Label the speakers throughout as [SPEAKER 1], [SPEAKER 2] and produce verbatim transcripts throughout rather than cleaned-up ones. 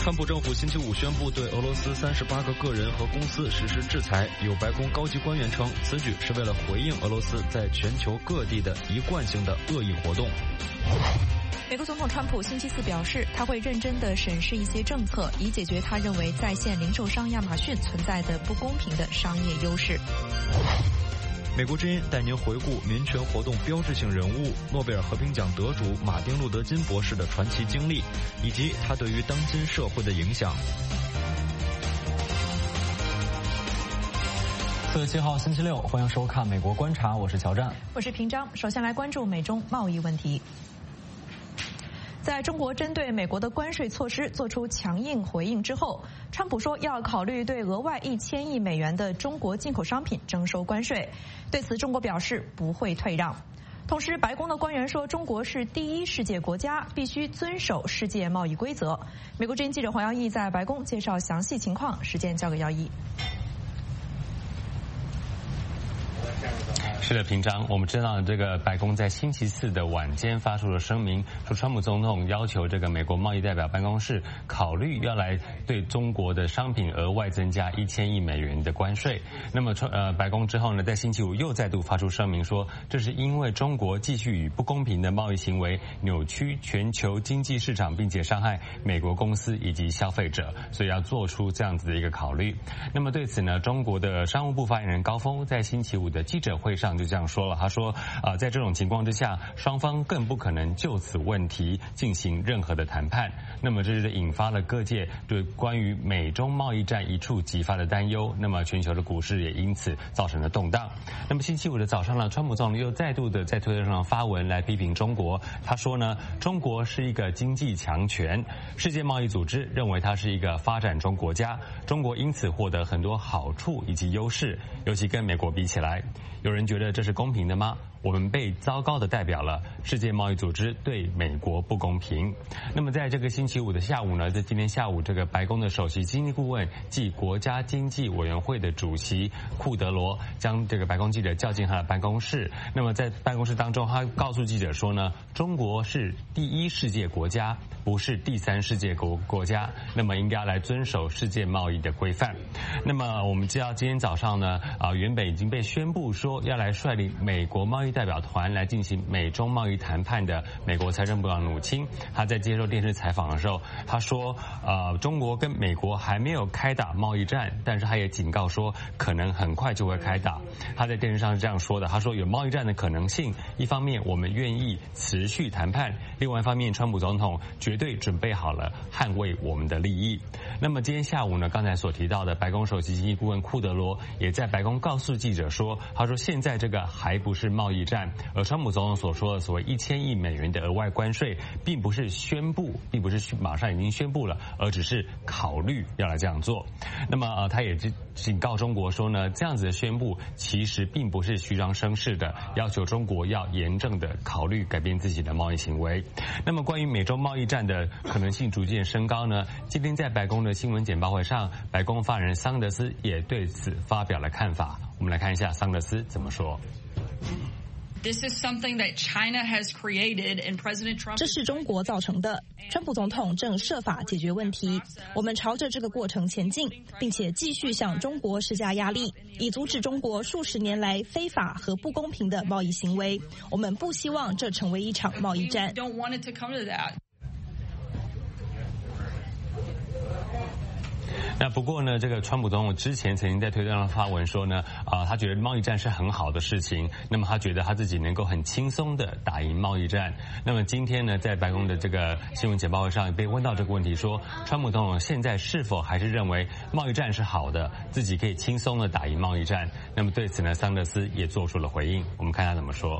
[SPEAKER 1] 川普政府星期五宣布对俄罗斯三十八个个人和公司实施制裁，有白宫高级官员称，此举是为了回应俄罗斯在全球各地的一贯性的恶意活动。
[SPEAKER 2] 美国总统川普星期四表示，他会认真地审视一些政策，以解决他认为在线零售商亚马逊存在的不公平的商业优势。
[SPEAKER 1] 美国之音带您回顾民权活动标志性人物诺贝尔和平奖得主马丁·路德·金博士的传奇经历，以及他对于当今社会的影响。
[SPEAKER 3] 四月七号星期六，欢迎收看《美国观察》，我是乔战，
[SPEAKER 2] 我是平章。首先来关注美中贸易问题。在中国针对美国的关税措施做出强硬回应之后，川普说要考虑对额外一千亿美元的中国进口商品征收关税。对此，中国表示不会退让。同时，白宫的官员说，中国是第一世界国家，必须遵守世界贸易规则。美国之音记者黄耀义在白宫介绍详细情况，时间交给耀义。
[SPEAKER 4] 是的，平常我们知道，这个白宫在星期四的晚间发出了声明，说川普总统要求这个美国贸易代表办公室考虑要来对中国的商品额外增加一千亿美元的关税。那么，呃，白宫之后呢，在星期五又再度发出声明说，这是因为中国继续以不公平的贸易行为扭曲全球经济市场，并且伤害美国公司以及消费者，所以要做出这样子的一个考虑。那么对此呢，中国的商务部发言人高峰在星期五的记者会上就这样说了，他说，呃，在这种情况之下，双方更不可能就此问题进行任何的谈判。那么这是引发了各界对关于美中贸易战一触即发的担忧。那么全球的股市也因此造成了动荡。那么星期五的早上呢，川普总统又再度的在推特上发文来批评中国。他说呢，中国是一个经济强权，世界贸易组织认为它是一个发展中国家，中国因此获得很多好处以及优势，尤其跟美国比起来。有人觉得这是公平的吗？我们被糟糕的代表了，世界贸易组织对美国不公平。那么在这个星期五的下午呢，在今天下午，这个白宫的首席经济顾问暨国家经济委员会的主席库德罗将这个白宫记者叫进他的办公室。那么在办公室当中，他告诉记者说呢，中国是第一世界国家，不是第三世界国国家，那么应该来遵守世界贸易的规范。那么我们知道今天早上呢，啊、呃、原本已经被宣布说要来率领美国贸易代表团来进行美中贸易谈判的美国财政部长努钦，他在接受电视采访的时候，他说，呃，中国跟美国还没有开打贸易战，但是他也警告说，可能很快就会开打。他在电视上是这样说的，他说有贸易战的可能性，一方面我们愿意持续谈判，另外一方面川普总统绝对准备好了捍卫我们的利益。那么今天下午呢，刚才所提到的白宫首席经济顾问库德罗也在白宫告诉记者说，他说现在这个还不是贸易战，而川普总统所说的所谓一千亿美元的额外关税，并不是宣布，并不是马上已经宣布了，而只是考虑要来这样做。那么呃，他也警告中国说呢，这样子的宣布其实并不是虚张声势的，要求中国要严正的考虑改变自己的贸易行为。那么关于美中贸易战的可能性逐渐升高呢，今天在白宫的新闻简报会上，白宫发言人桑德斯也对此发表了看法。我们来看一下桑德斯怎么说。
[SPEAKER 5] This is something that China has created, and President Trump.
[SPEAKER 6] 这是中国造成的，川普总统正设法解决问题。我们朝着这个过程前进，并且继续向中国施加压力，以阻止中国数十年来非法和不公平的贸易行为。我们不希望这成为一场贸易战。
[SPEAKER 5] Don't want it to come to that.
[SPEAKER 4] 那不过呢，这个川普总统之前曾经在推特上发文说呢，啊、呃，他觉得贸易战是很好的事情，那么他觉得他自己能够很轻松的打赢贸易战。那么今天呢，在白宫的这个新闻简报会上被问到这个问题，说川普总统现在是否还是认为贸易战是好的，自己可以轻松的打赢贸易战？那么对此呢，桑德斯也做出了回应，我们看他怎么说。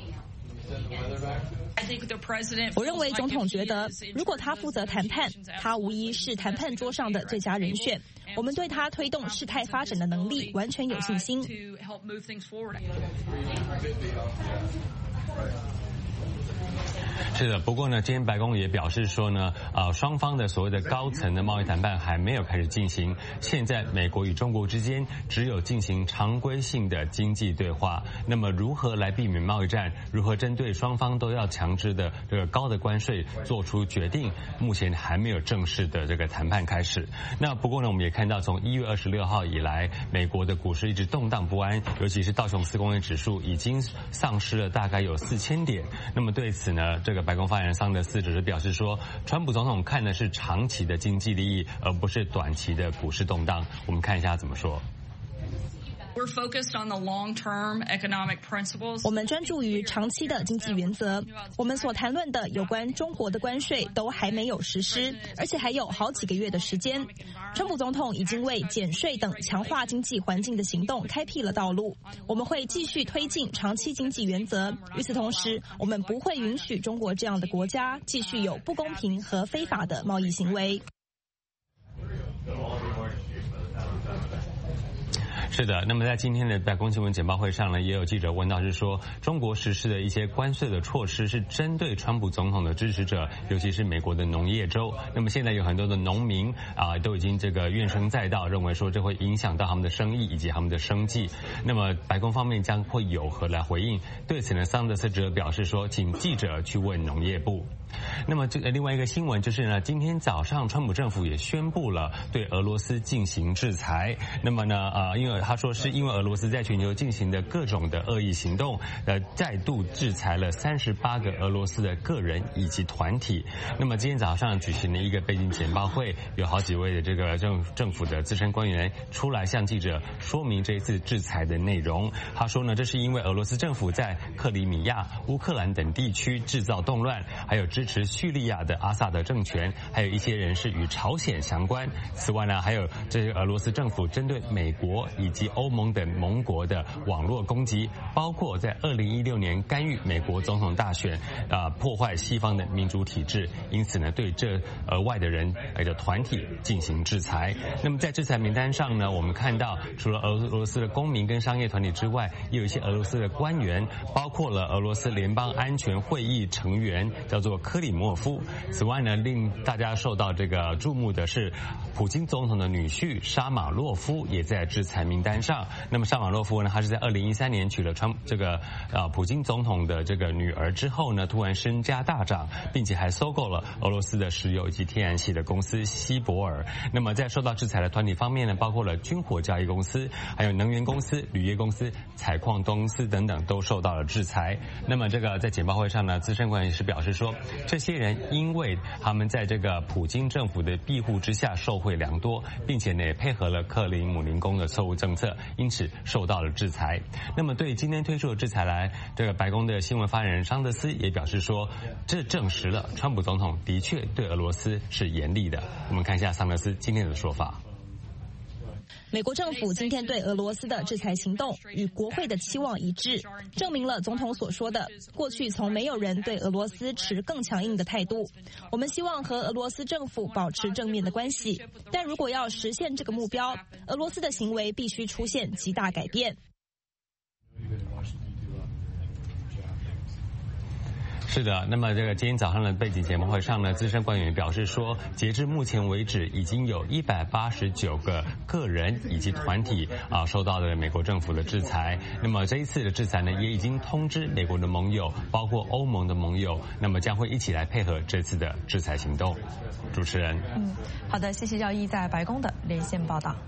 [SPEAKER 6] 我认为总统觉得，如果他负责谈判，他无疑是谈判桌上的最佳人选。我们对他推动事态发展的能力完全有信心。
[SPEAKER 4] 是的，不过呢，今天白宫也表示说呢，呃，双方的所谓的高层的贸易谈判还没有开始进行。现在美国与中国之间只有进行常规性的经济对话。那么如何来避免贸易战？如何针对双方都要强制的这个高的关税做出决定？目前还没有正式的这个谈判开始。那不过呢，我们也看到从一月二十六号以来，美国的股市一直动荡不安，尤其是道琼斯工业指数已经丧失了大概有四千点。那么对此呢，这个白宫发言人桑德斯只是表示说，川普总统看的是长期的经济利益，而不是短期的股市动荡。我们看一下他怎么说。
[SPEAKER 5] We're focused on the long-term economic principles.
[SPEAKER 6] 我们专注于长期的经济原则。我们所谈论的有关中国的关税都还没有实施，而且还有好几个月的时间。川普总统已经为减税等强化经济环境的行动开辟了道路。我们会继续推进长期经济原则。与此同时，我们不会允许中国这样的国家继续有不公平和非法的贸易行为。
[SPEAKER 4] 是的，那么在今天的白宫新闻简报会上呢，也有记者问到是说，中国实施的一些关税的措施是针对川普总统的支持者，尤其是美国的农业州。那么现在有很多的农民啊，都已经这个怨声载道，认为说这会影响到他们的生意以及他们的生计。那么白宫方面将会有何来回应？对此呢，桑德斯则表示说，请记者去问农业部。那么这个另外一个新闻就是呢，今天早上川普政府也宣布了对俄罗斯进行制裁。那么呢，呃，因为他说是因为俄罗斯在全球进行的各种的恶意行动，呃，再度制裁了三十八个俄罗斯的个人以及团体。那么今天早上举行了一个背景简报会，有好几位的这个政政府的资深官员出来向记者说明这一次制裁的内容。他说呢，这是因为俄罗斯政府在克里米亚、乌克兰等地区制造动乱，还有支持叙利亚的阿萨德政权，还有一些人是与朝鲜相关。此外呢，还有这些俄罗斯政府针对美国以及欧盟等盟国的网络攻击，包括在二零一六年干预美国总统大选，啊、呃，破坏西方的民主体制。因此呢，对这额外的人呃的团体进行制裁。那么在制裁名单上呢，我们看到除了俄罗斯的公民跟商业团体之外，也有一些俄罗斯的官员，包括了俄罗斯联邦安全会议成员，叫做科里莫夫。此外呢，令大家受到这个注目的是，普京总统的女婿沙马洛夫也在制裁名单上。那么沙马洛夫呢，他是在二零一三年娶了川这个呃普京总统的这个女儿之后呢，突然身家大涨，并且还收购了俄罗斯的石油以及天然气的公司西伯尔。那么在受到制裁的团体方面呢，包括了军火交易公司、还有能源公司、铝业公司、采矿公司等等都受到了制裁。那么这个在简报会上呢，资深官员是表示说，这些人因为他们在这个普京政府的庇护之下受贿良多，并且呢也配合了克林姆林宫的错误政策，因此受到了制裁。那么对今天推出的制裁来，这个白宫的新闻发言人桑德斯也表示说，这证实了川普总统的确对俄罗斯是严厉的。我们看一下桑德斯今天的说法。
[SPEAKER 6] 美国政府今天对俄罗斯的制裁行动与国会的期望一致，证明了总统所说的过去从没有人对俄罗斯持更强硬的态度。我们希望和俄罗斯政府保持正面的关系，但如果要实现这个目标，俄罗斯的行为必须出现极大改变。
[SPEAKER 4] 是的，那么这个今天早上的背景节目会上呢，资深官员表示说，截至目前为止，已经有一百八十九个个人以及团体啊受到了美国政府的制裁。那么这一次的制裁呢，也已经通知美国的盟友，包括欧盟的盟友，那么将会一起来配合这次的制裁行动。主持人，
[SPEAKER 2] 嗯，好的，谢谢耀一在白宫的连线报道。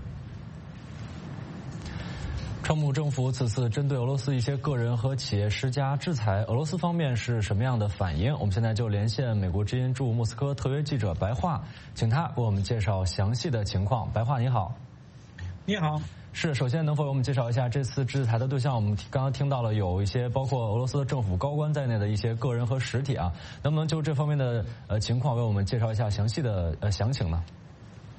[SPEAKER 3] 川普政府此次针对俄罗斯一些个人和企业施加制裁，俄罗斯方面是什么样的反应？我们现在就连线美国之音驻莫斯科特约记者白桦，请他为我们介绍详细的情况。白桦你好。
[SPEAKER 7] 你好。
[SPEAKER 3] 是，首先能否为我们介绍一下这次制裁的对象？我们刚刚听到了有一些包括俄罗斯的政府高官在内的一些个人和实体啊，能不能就这方面的呃情况为我们介绍一下详细的呃详情呢？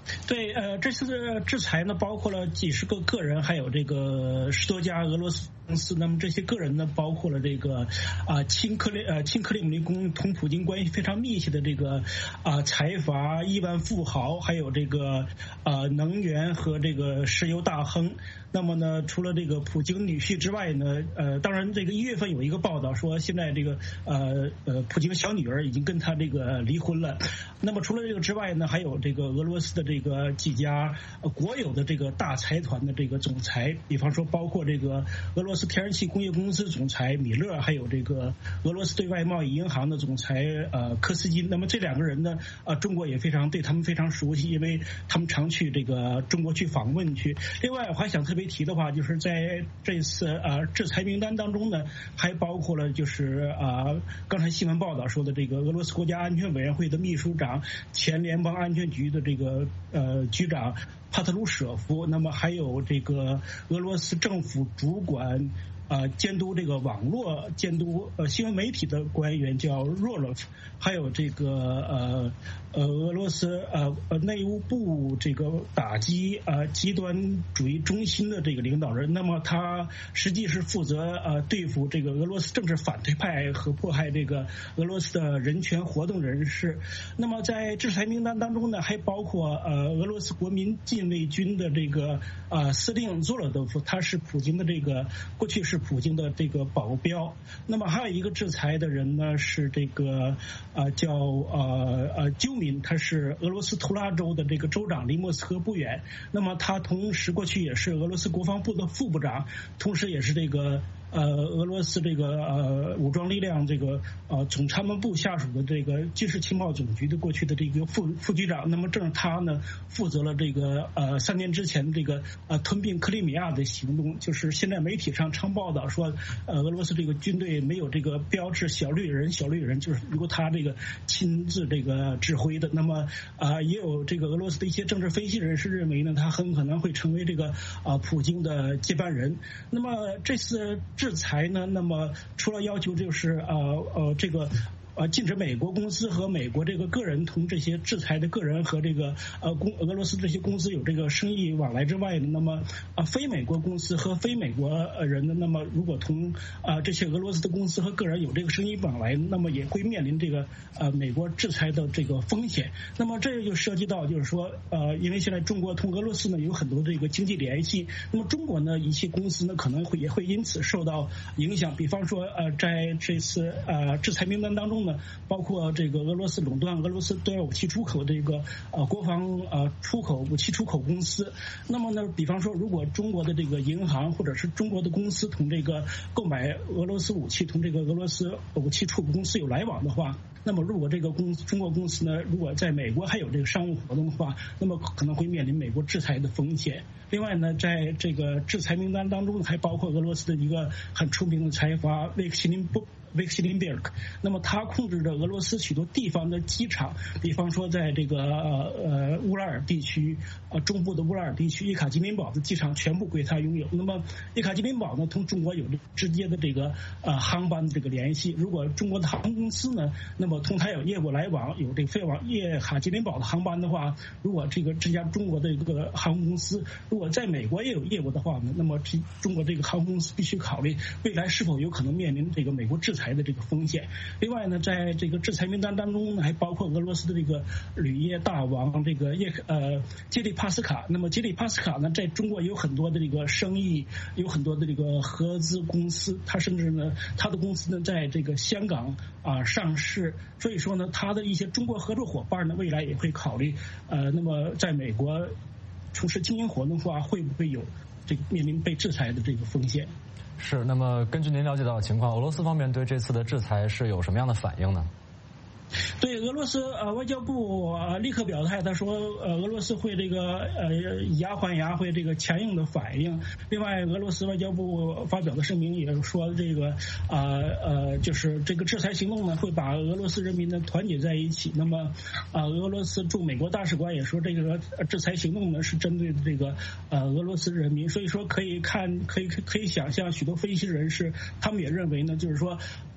[SPEAKER 7] 对，呃，这次的制裁呢，包括了几十个个人，还有这个十多家俄罗斯公司。那么这些个人呢，包括了这个啊亲克里呃亲克里姆林宫同普京关系非常密切的这个啊财阀、亿万富豪，还有这个啊能源和这个石油大亨。那么呢，除了这个普京女婿之外呢，呃，当然这个一月份有一个报道说，现在这个呃呃普京小女儿已经跟他这个离婚了。那么除了这个之外呢，还有这个俄罗斯的这个几家国有的这个大财团的这个总裁，比方说包括这个俄罗斯天然气工业公司总裁米勒，还有这个俄罗斯对外贸易银行的总裁呃科斯金。那么这两个人呢，呃，中国也非常对他们非常熟悉，因为他们常去这个中国去访问去。另外，我还想特别提的话，就是在这次呃制裁名单当中呢，还包括了就是啊、呃、刚才新闻报道说的这个俄罗斯国家安全委员会的秘书长、前联邦安全局的这个呃局长帕特鲁舍夫，那么还有这个俄罗斯政府主管呃监督这个网络监督呃新闻媒体的官员叫若洛夫，还有这个呃呃俄罗斯呃呃内务部这个打击呃极端主义中心的这个领导人。那么他实际是负责呃对付这个俄罗斯政治反对派和迫害这个俄罗斯的人权活动人士。那么在制裁名单当中呢，还包括呃俄罗斯国民禁卫军的这个呃司令佐罗多夫，他是普京的这个过去是普京的这个保镖。那么还有一个制裁的人呢，是这个呃叫呃呃鸠民，他是俄罗斯图拉州的这个州长，离莫斯科不远。那么他同时过去也是俄罗斯国防部的副部长，同时也是这个呃俄罗斯这个呃武装力量这个呃总参谋部下属的这个军事情报总局的过去的这个副副局长。那么正是他呢负责了这个呃三年之前这个呃吞并克里米亚的行动。就是现在媒体上常报道说呃俄罗斯这个军队没有这个标志小绿人小绿人，就是由他这个亲自这个指挥的。那么啊、呃、也有这个俄罗斯的一些政治分析人士认为呢，他很可能会成为这个啊、呃、普京的接班人。那么这次制裁呢，那么除了要求就是呃呃这个呃禁止美国公司和美国这个个人同这些制裁的个人和这个呃公俄罗斯这些公司有这个生意往来之外呢，那么啊、呃、非美国公司和非美国人呢，那么如果同啊、呃、这些俄罗斯的公司和个人有这个生意往来，那么也会面临这个呃美国制裁的这个风险。那么这就涉及到就是说呃因为现在中国同俄罗斯呢有很多这个经济联系，那么中国呢一些公司呢可能会也会因此受到影响。比方说呃在这次呃制裁名单当中呢，包括这个俄罗斯垄断俄罗斯对外武器出口这个呃国防呃出口武器出口公司。那么呢，比方说如果中国的这个银行或者是中国的公司同这个购买俄罗斯武器同这个俄罗斯武器出口公司有来往的话，那么如果这个公中国公司呢，如果在美国还有这个商务活动的话，那么可能会面临美国制裁的风险。另外呢，在这个制裁名单当中还包括俄罗斯的一个很出名的财阀维克西林波维克西林贝尔克。那么他控制着俄罗斯许多地方的机场，比方说在这个呃乌拉尔地区呃中部的乌拉尔地区，叶卡捷琳堡的机场全部归他拥有。那么叶卡捷琳堡呢，同中国有直接的这个呃航班的这个联系。如果中国的航空公司呢，那么同他有业务来往，有这个飞往叶卡捷琳堡的航班的话，如果这个这家中国的这个航空公司如果在美国也有业务的话呢，那么这中国这个航空公司必须考虑未来是否有可能面临这个美国制裁的这个风险。另外呢，在这个制裁名单当中呢，还包括俄罗斯的这个铝业大王这个叶呃杰里帕斯卡。那么杰里帕斯卡呢，在中国有很多的这个生意，有很多的这个合资公司，他甚至呢，他的公司呢在这个香港啊、呃、上市。所以说呢，他的一些中国合作伙伴呢，未来也会考虑呃，那么在美国从事经营活动的话，会不会有这个面临被制裁的这个风险？
[SPEAKER 3] 是。那么根据您了解到的情况，俄罗斯方面对这次的制裁是有什么样的反应呢？
[SPEAKER 7] 对，俄罗斯呃外交部呃立刻表态，他说呃俄罗斯会这个呃以牙还牙，会这个强硬的反应。另外，俄罗斯外交部发表的声明也说，这个呃呃就是这个制裁行动呢会把俄罗斯人民呢团结在一起。那么啊、呃、俄罗斯驻美国大使馆也说，这个制裁行动呢是针对这个呃俄罗斯人民。所以说可以看可以可以想象，许多分析人士他们也认为呢，就是说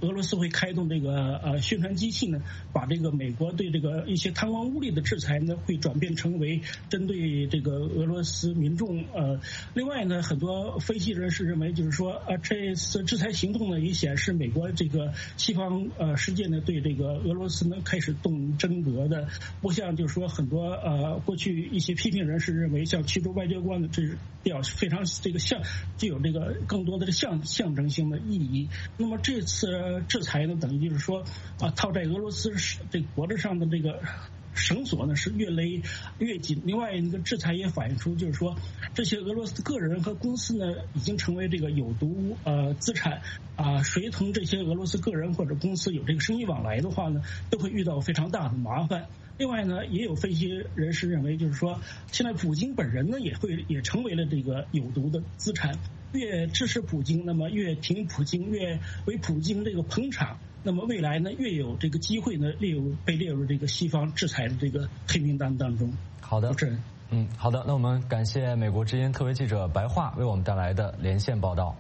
[SPEAKER 7] 俄罗斯会开动这个呃宣传机器呢，把这个美国对这个一些贪官污吏的制裁呢，会转变成为针对这个俄罗斯民众。呃，另外呢，很多分析人士认为，就是说，呃，这次制裁行动呢，也显示美国这个西方呃世界呢，对这个俄罗斯呢开始动真格的，不像就是说很多呃过去一些批评人士认为，像驱逐外交官的这是表非常这个象具有这个更多的象象征性的意义。那么这次制裁呢，等于就是说啊，套在俄罗斯这脖子上的这个绳索呢是越勒越紧。另外，那个制裁也反映出，就是说这些俄罗斯个人和公司呢，已经成为这个有毒呃资产啊。谁同这些俄罗斯个人或者公司有这个生意往来的话呢，都会遇到非常大的麻烦。另外呢，也有分析人士认为，就是说现在普京本人呢，也会也成为了这个有毒的资产。越支持普京，那么越挺普京，越为普京这个捧场，那么未来呢，越有这个机会呢，列入被列入这个西方制裁的这个黑名单当中。
[SPEAKER 3] 好的，
[SPEAKER 7] 主持人，
[SPEAKER 3] 嗯，好的，那我们感谢美国之音特约记者白桦为我们带来的连线报道。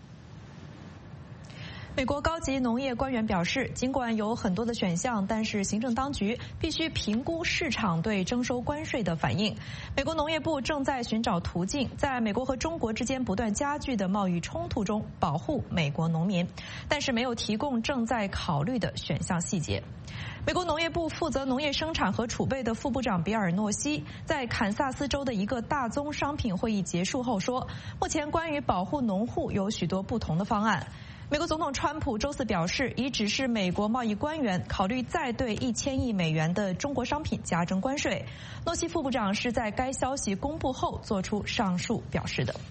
[SPEAKER 2] 美国高级农业官员表示，尽管有很多的选项，但是行政当局必须评估市场对征收关税的反应。美国农业部正在寻找途径，在美国和中国之间不断加剧的贸易冲突中保护美国农民，但是没有提供正在考虑的选项细节。美国农业部负责农业生产和储备的副部长比尔诺西在堪萨斯州的一个大宗商品会议结束后说，目前关于保护农户有许多不同的方案。美国总统川普周四表示，已指示美国贸易官员考虑再对一千亿美元的中国商品加征关税。诺西副部长是在该消息公布后做出上述表示的。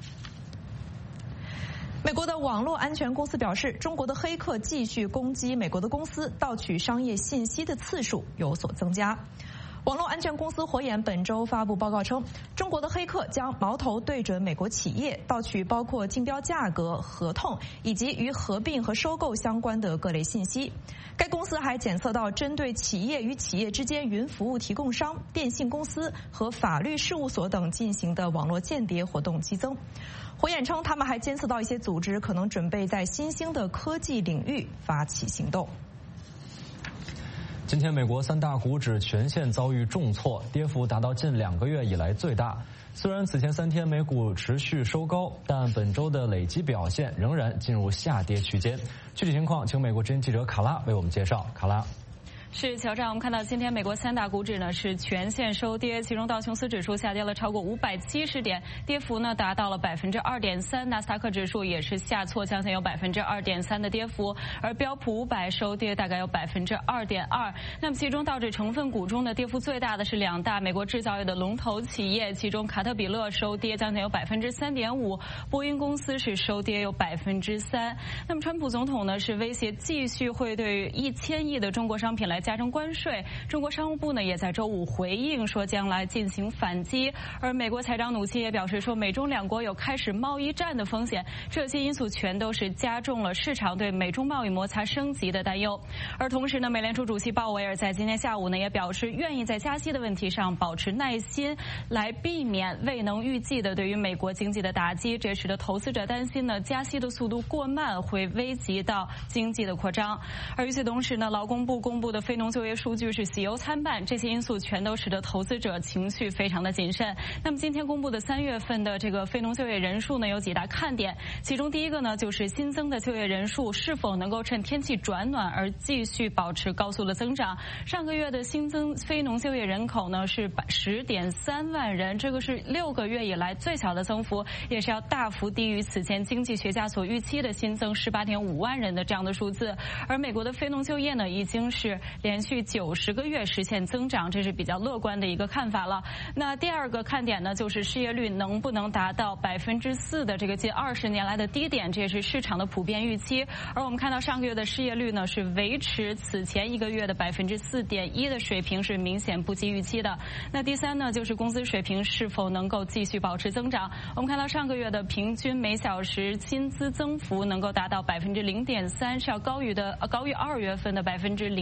[SPEAKER 2] 美国的网络安全公司表示，中国的黑客继续攻击美国的公司，盗取商业信息的次数有所增加。网络安全公司火眼本周发布报告称，中国的黑客将矛头对准美国企业，盗取包括竞标价格、合同以及与合并和收购相关的各类信息。该公司还检测到针对企业与企业之间云服务提供商、电信公司和法律事务所等进行的网络间谍活动激增。火眼称，他们还监测到一些组织可能准备在新兴的科技领域发起行动。
[SPEAKER 3] 今天，美国三大股指全线遭遇重挫，跌幅达到近两个月以来最大。虽然此前三天美股持续收高，但本周的累积表现仍然进入下跌区间。具体情况，请美国之音记者卡拉为我们介绍。卡拉。
[SPEAKER 8] 是乔治，我们看到今天美国三大股指呢是全线收跌，其中道琼斯指数下跌了超过五百七十点，跌幅呢达到了百分之二点三，纳斯达克指数也是下挫，将近有百分之二点三的跌幅，而标普五百收跌大概有百分之二点二。那么其中道指成分股中的跌幅最大的是两大美国制造业的龙头企业，其中卡特彼勒收跌将近有百分之三点五，波音公司是收跌有百分之三。那么川普总统呢是威胁继续会对一千亿的中国商品来加征关税，中国商务部呢也在周五回应说将来进行反击，而美国财长努钦也表示说美中两国有开始贸易战的风险，这些因素全都是加重了市场对美中贸易摩擦升级的担忧。而同时呢，美联储主席鲍威尔在今天下午呢也表示愿意在加息的问题上保持耐心，来避免未能预计的对于美国经济的打击，这使得投资者担心呢加息的速度过慢会危及到经济的扩张。而与此同时呢，劳工部公布的非农就业数据是喜忧参半，这些因素全都使得投资者情绪非常的谨慎。那么今天公布的三月份的这个非农就业人数呢有几大看点，其中第一个呢就是新增的就业人数是否能够趁天气转暖而继续保持高速的增长。上个月的新增非农就业人口呢是十点三万人，这个是六个月以来最小的增幅，也是要大幅低于此前经济学家所预期的新增十八点五万人的这样的数字。而美国的非农就业呢已经是连续九十个月实现增长，这是比较乐观的一个看法了。那第二个看点呢，就是失业率能不能达到百分之四的这个近二十年来的低点，这也是市场的普遍预期。而我们看到上个月的失业率呢是维持此前一个月的百分之四点一的水平，是明显不及预期的。那第三呢，就是工资水平是否能够继续保持增长。我们看到上个月的平均每小时薪资增幅能够达到百分之零点三，是要高于的高于二月份的百分之零点一。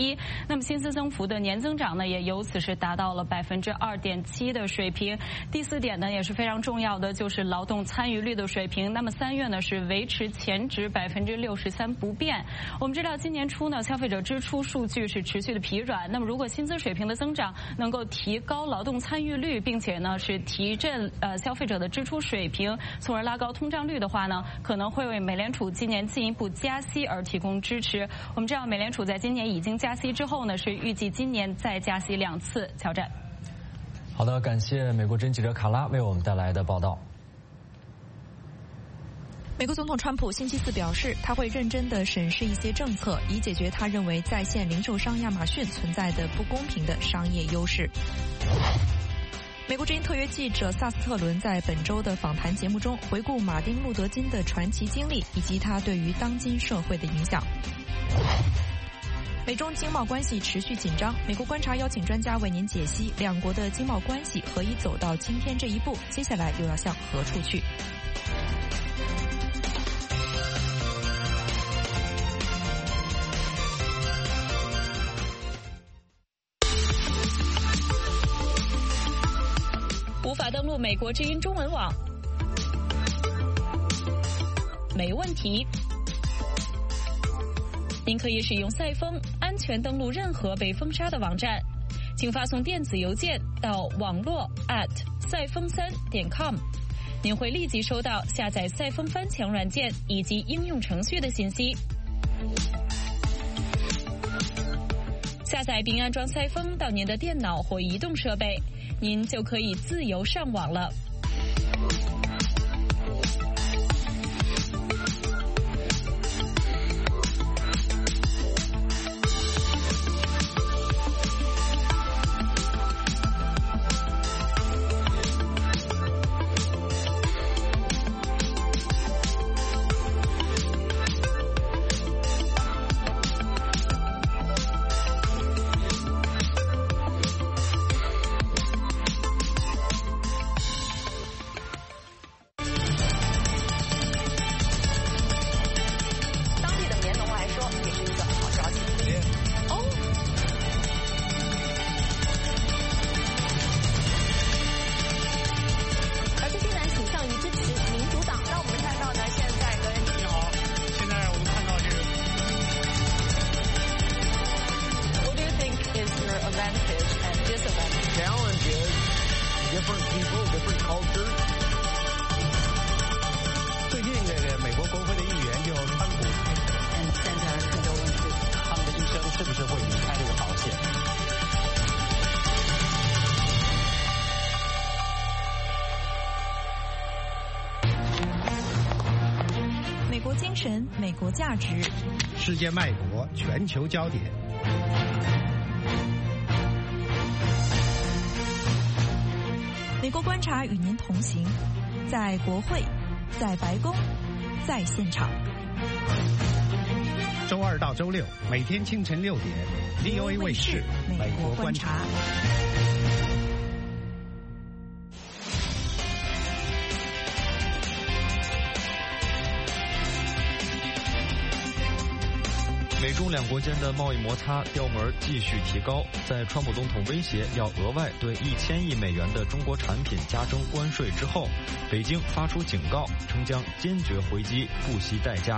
[SPEAKER 8] 一。那么薪资增幅的年增长呢，也由此是达到了百分之二点七的水平。第四点呢，也是非常重要的，就是劳动参与率的水平。那么三月呢是维持前值百分之六十三不变。我们知道今年初呢，消费者支出数据是持续的疲软。那么如果薪资水平的增长能够提高劳动参与率，并且呢是提振呃消费者的支出水平，从而拉高通胀率的话呢，可能会为美联储今年进一步加息而提供支持。我们知道美联储在今年已经加息之后呢，是预计今年再加息两次。乔战。
[SPEAKER 3] 好的，感谢美国之音记者卡拉为我们带来的报道。
[SPEAKER 2] 美国总统川普星期四表示，他会认真地审视一些政策，以解决他认为在线零售商亚马逊存在的不公平的商业优势。美国之音特约记者萨斯特伦在本周的访谈节目中回顾马丁·路德·金的传奇经历以及他对于当今社会的影响。美中经贸关系持续紧张，美国观察邀请专家为您解析两国的经贸关系何以走到今天这一步，接下来又要向何处去？
[SPEAKER 8] 无法登录美国之音中文网？没问题。您可以使用赛风安全登录任何被封杀的网站，请发送电子邮件到网络 at 赛风三点 com， 您会立即收到下载赛风翻墙软件以及应用程序的信息。下载并安装赛风到您的电脑或移动设备，您就可以自由上网了。
[SPEAKER 9] 最近这个美国国会的议员就川普，嗯，现在是有他们的医生是不是会离开这个保险？
[SPEAKER 2] 美国精神，美国价值，
[SPEAKER 9] 世界脉搏，全球焦点。
[SPEAKER 2] 美国观察与您同行，在国会，在白宫，在现场。
[SPEAKER 9] 周二到周六，每天清晨六点 ，V O A 卫视《美国观察》。
[SPEAKER 1] 美中两国间的贸易摩擦调门继续提高，在川普总统威胁要额外对一千亿美元的中国产品加征关税之后，北京发出警告，称将坚决回击，不惜代价。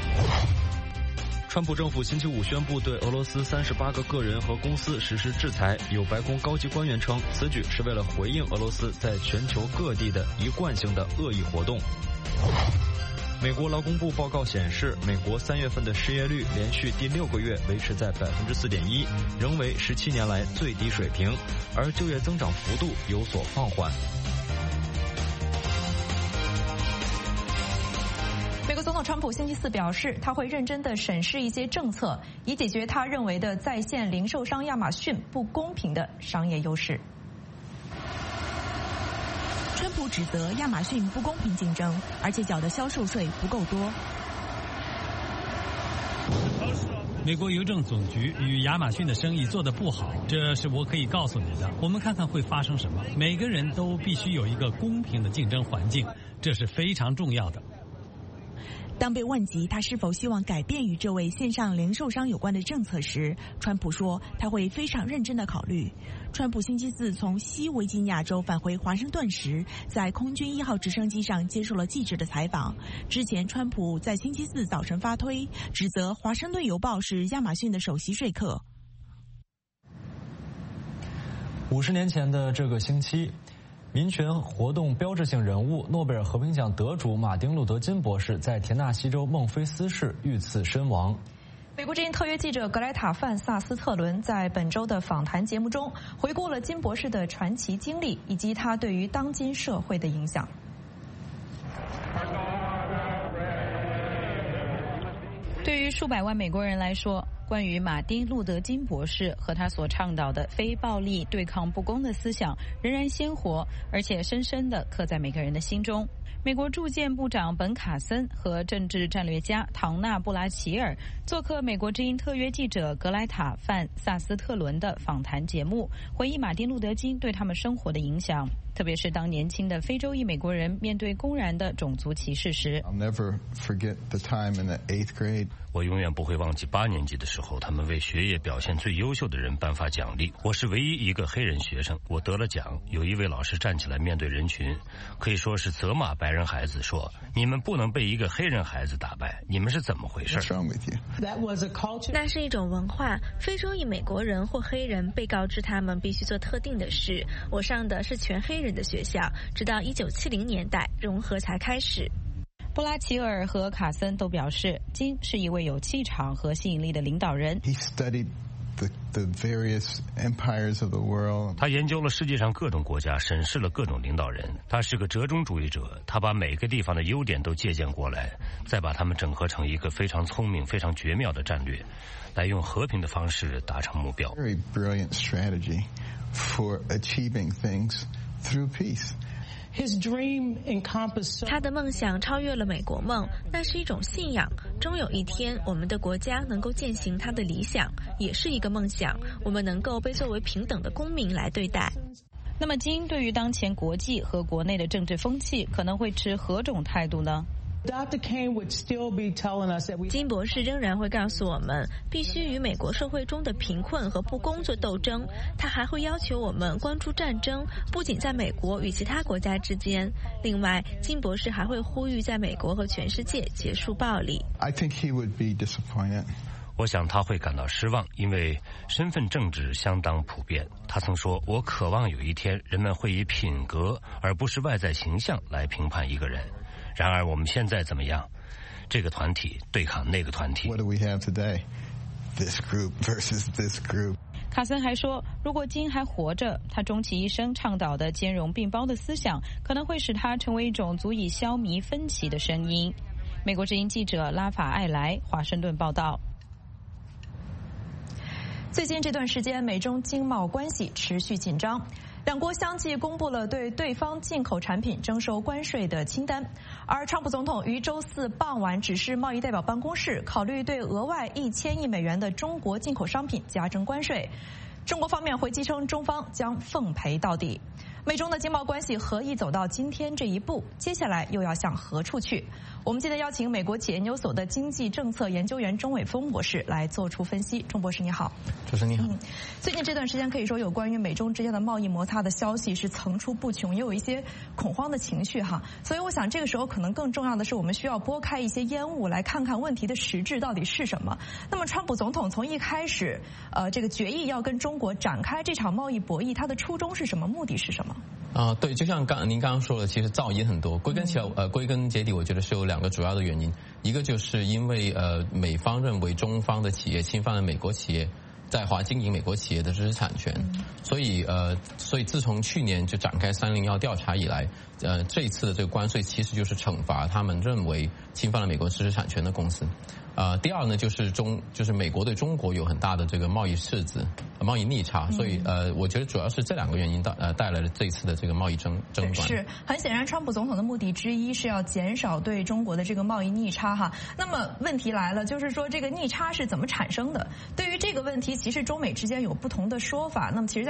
[SPEAKER 1] 川普政府星期五宣布对俄罗斯三十八个个人和公司实施制裁，有白宫高级官员称，此举是为了回应俄罗斯在全球各地的一贯性的恶意活动。美国劳工部报告显示，美国三月份的失业率连续第六个月维持在百分之四点一，仍为十七年来最低水平，而就业增长幅度有所放缓。
[SPEAKER 2] 美国总统川普星期四表示，他会认真地审视一些政策，以解决他认为的在线零售商亚马逊不公平的商业优势。
[SPEAKER 6] 川普指责亚马逊不公平竞争，而且缴的销售税不够多。
[SPEAKER 10] 美国邮政总局与亚马逊的生意做得不好，这是我可以告诉你的。我们看看会发生什么。每个人都必须有一个公平的竞争环境，这是非常重要的。
[SPEAKER 11] 当被问及他是否希望改变与这位线上零售商有关的政策时，川普说他会非常认真的考虑。川普星期四从西维吉尼亚州返回华盛顿时，在空军一号直升机上接受了记者的采访。之前，川普在星期四早晨发推，指责《华盛顿邮报》是亚马逊的首席说客。
[SPEAKER 3] 五十年前的这个星期，民权活动标志性人物、诺贝尔和平奖得主马丁·路德·金博士在田纳西州孟菲斯市遇刺身亡。
[SPEAKER 2] 美国之音特约记者格莱塔·范萨斯特伦在本周的访谈节目中回顾了金博士的传奇经历以及他对于当今社会的影响。
[SPEAKER 8] 对于数百万美国人来说，关于马丁·路德·金博士和他所倡导的非暴力对抗不公的思想仍然鲜活，而且深深地刻在每个人的心中。美国驻建部长本·卡森和政治战略家唐纳·布拉齐尔做客美国之音特约记者格莱塔·范萨斯特伦的访谈节目，回忆马丁·路德·金对他们生活的影响，特别是当年轻的非洲裔美国人面对公然的种族歧视时。
[SPEAKER 12] I'll never forget the time in the eighth grade.
[SPEAKER 13] 我永远不会忘记八年级的时候，他们为学业表现最优秀的人颁发奖励。我是唯一一个黑人学生，我得了奖。有一位老师站起来面对人群，可以说是责骂白人孩子，说：“你们不能被一个黑人孩子打败，你们是怎么回事？”
[SPEAKER 12] What's wrong with you?
[SPEAKER 14] That was a culture.
[SPEAKER 15] 那是一种文化，非洲裔美国人或黑人被告知他们必须做特定的事。我上的是全黑人的学校，直到一九七零年代融合才开始。
[SPEAKER 8] 布拉齐尔和卡森都表示，金是一位有气场和吸引力的领导人。
[SPEAKER 12] He studied the, the various empires of the world.
[SPEAKER 13] 他研究了世界上各种国家，审视了各种领导人。他是个折中主义者，他把每个地方的优点都借鉴过来，再把它们整合成一个非常聪明、非常绝妙的战略，来用和平的方式达成目标。
[SPEAKER 12] Very brilliant strategy for achieving things through peace.
[SPEAKER 14] His dream encompassed.
[SPEAKER 15] 他的梦想超越了美国梦，那是一种信仰。终有一天，我们的国家能够践行他的理想，也是一个梦想。我们能够被作为平等的公民来对待。
[SPEAKER 8] 那么，金对于当前国际和国内的政治风气，可能会持何种态度呢
[SPEAKER 14] ？Doctor King would still be telling us that we.
[SPEAKER 15] 金博士仍然会告诉我们，必须与美国社会中的贫困和不公做斗争。他还会要求我们关注战争，不仅在美国与其他国家之间。另外，金博士还会呼吁在美国和全世界结束暴力。
[SPEAKER 12] I think he would be disappointed.
[SPEAKER 13] 我想他会感到失望，因为身份政治相当普遍。他曾说：“我渴望有一天，人们会以品格而不是外在形象来评判一个人。”然而我们现在怎么样？这个团体对抗那个团体。
[SPEAKER 12] What do we have today? This group versus this group.
[SPEAKER 8] 卡森还说，如果金还活着，他终其一生倡导的兼容并包的思想，可能会使他成为一种足以消弭分歧的声音。美国之音记者拉法艾莱，华盛顿报道。
[SPEAKER 2] 最近这段时间，美中经贸关系持续紧张。两国相继公布了对对方进口产品征收关税的清单，而川普总统于周四傍晚指示贸易代表办公室考虑对额外一千亿美元的中国进口商品加征关税。中国方面回击称，中方将奉陪到底。美中的经贸关系何以走到今天这一步？接下来又要向何处去？我们今天邀请美国企业研究所的经济政策研究员钟伟峰博士来做出分析。钟博士你好。
[SPEAKER 3] 主持人你好。
[SPEAKER 2] 嗯，最近这段时间可以说有关于美中之间的贸易摩擦的消息是层出不穷，也有一些恐慌的情绪哈。所以我想这个时候可能更重要的是，我们需要拨开一些烟雾，来看看问题的实质到底是什么。那么川普总统从一开始，呃，这个决议要跟中国展开这场贸易博弈，他的初衷是什么？目的是什么？
[SPEAKER 16] 啊、呃，对，就像刚您刚刚说的，其实噪音很多。归根结呃归根结底，我觉得是有两个主要的原因。一个就是因为呃美方认为中方的企业侵犯了美国企业在华经营美国企业的知识产权，所以呃所以自从去年就展开三零一调查以来，呃这一次的这个关税其实就是惩罚他们认为侵犯了美国知识产权的公司。呃，第二呢，就是中就是美国对中国有很大的这个贸易赤字、贸易逆差，所以呃，我觉得主要是这两个原因带呃带来了这一次的这个贸易争争端。
[SPEAKER 2] 是很显然，川普总统的目的之一是要减少对中国的这个贸易逆差哈。那么问题来了，就是说这个逆差是怎么产生的？对于这个问题，其实中美之间有不同的说法。那么其实，在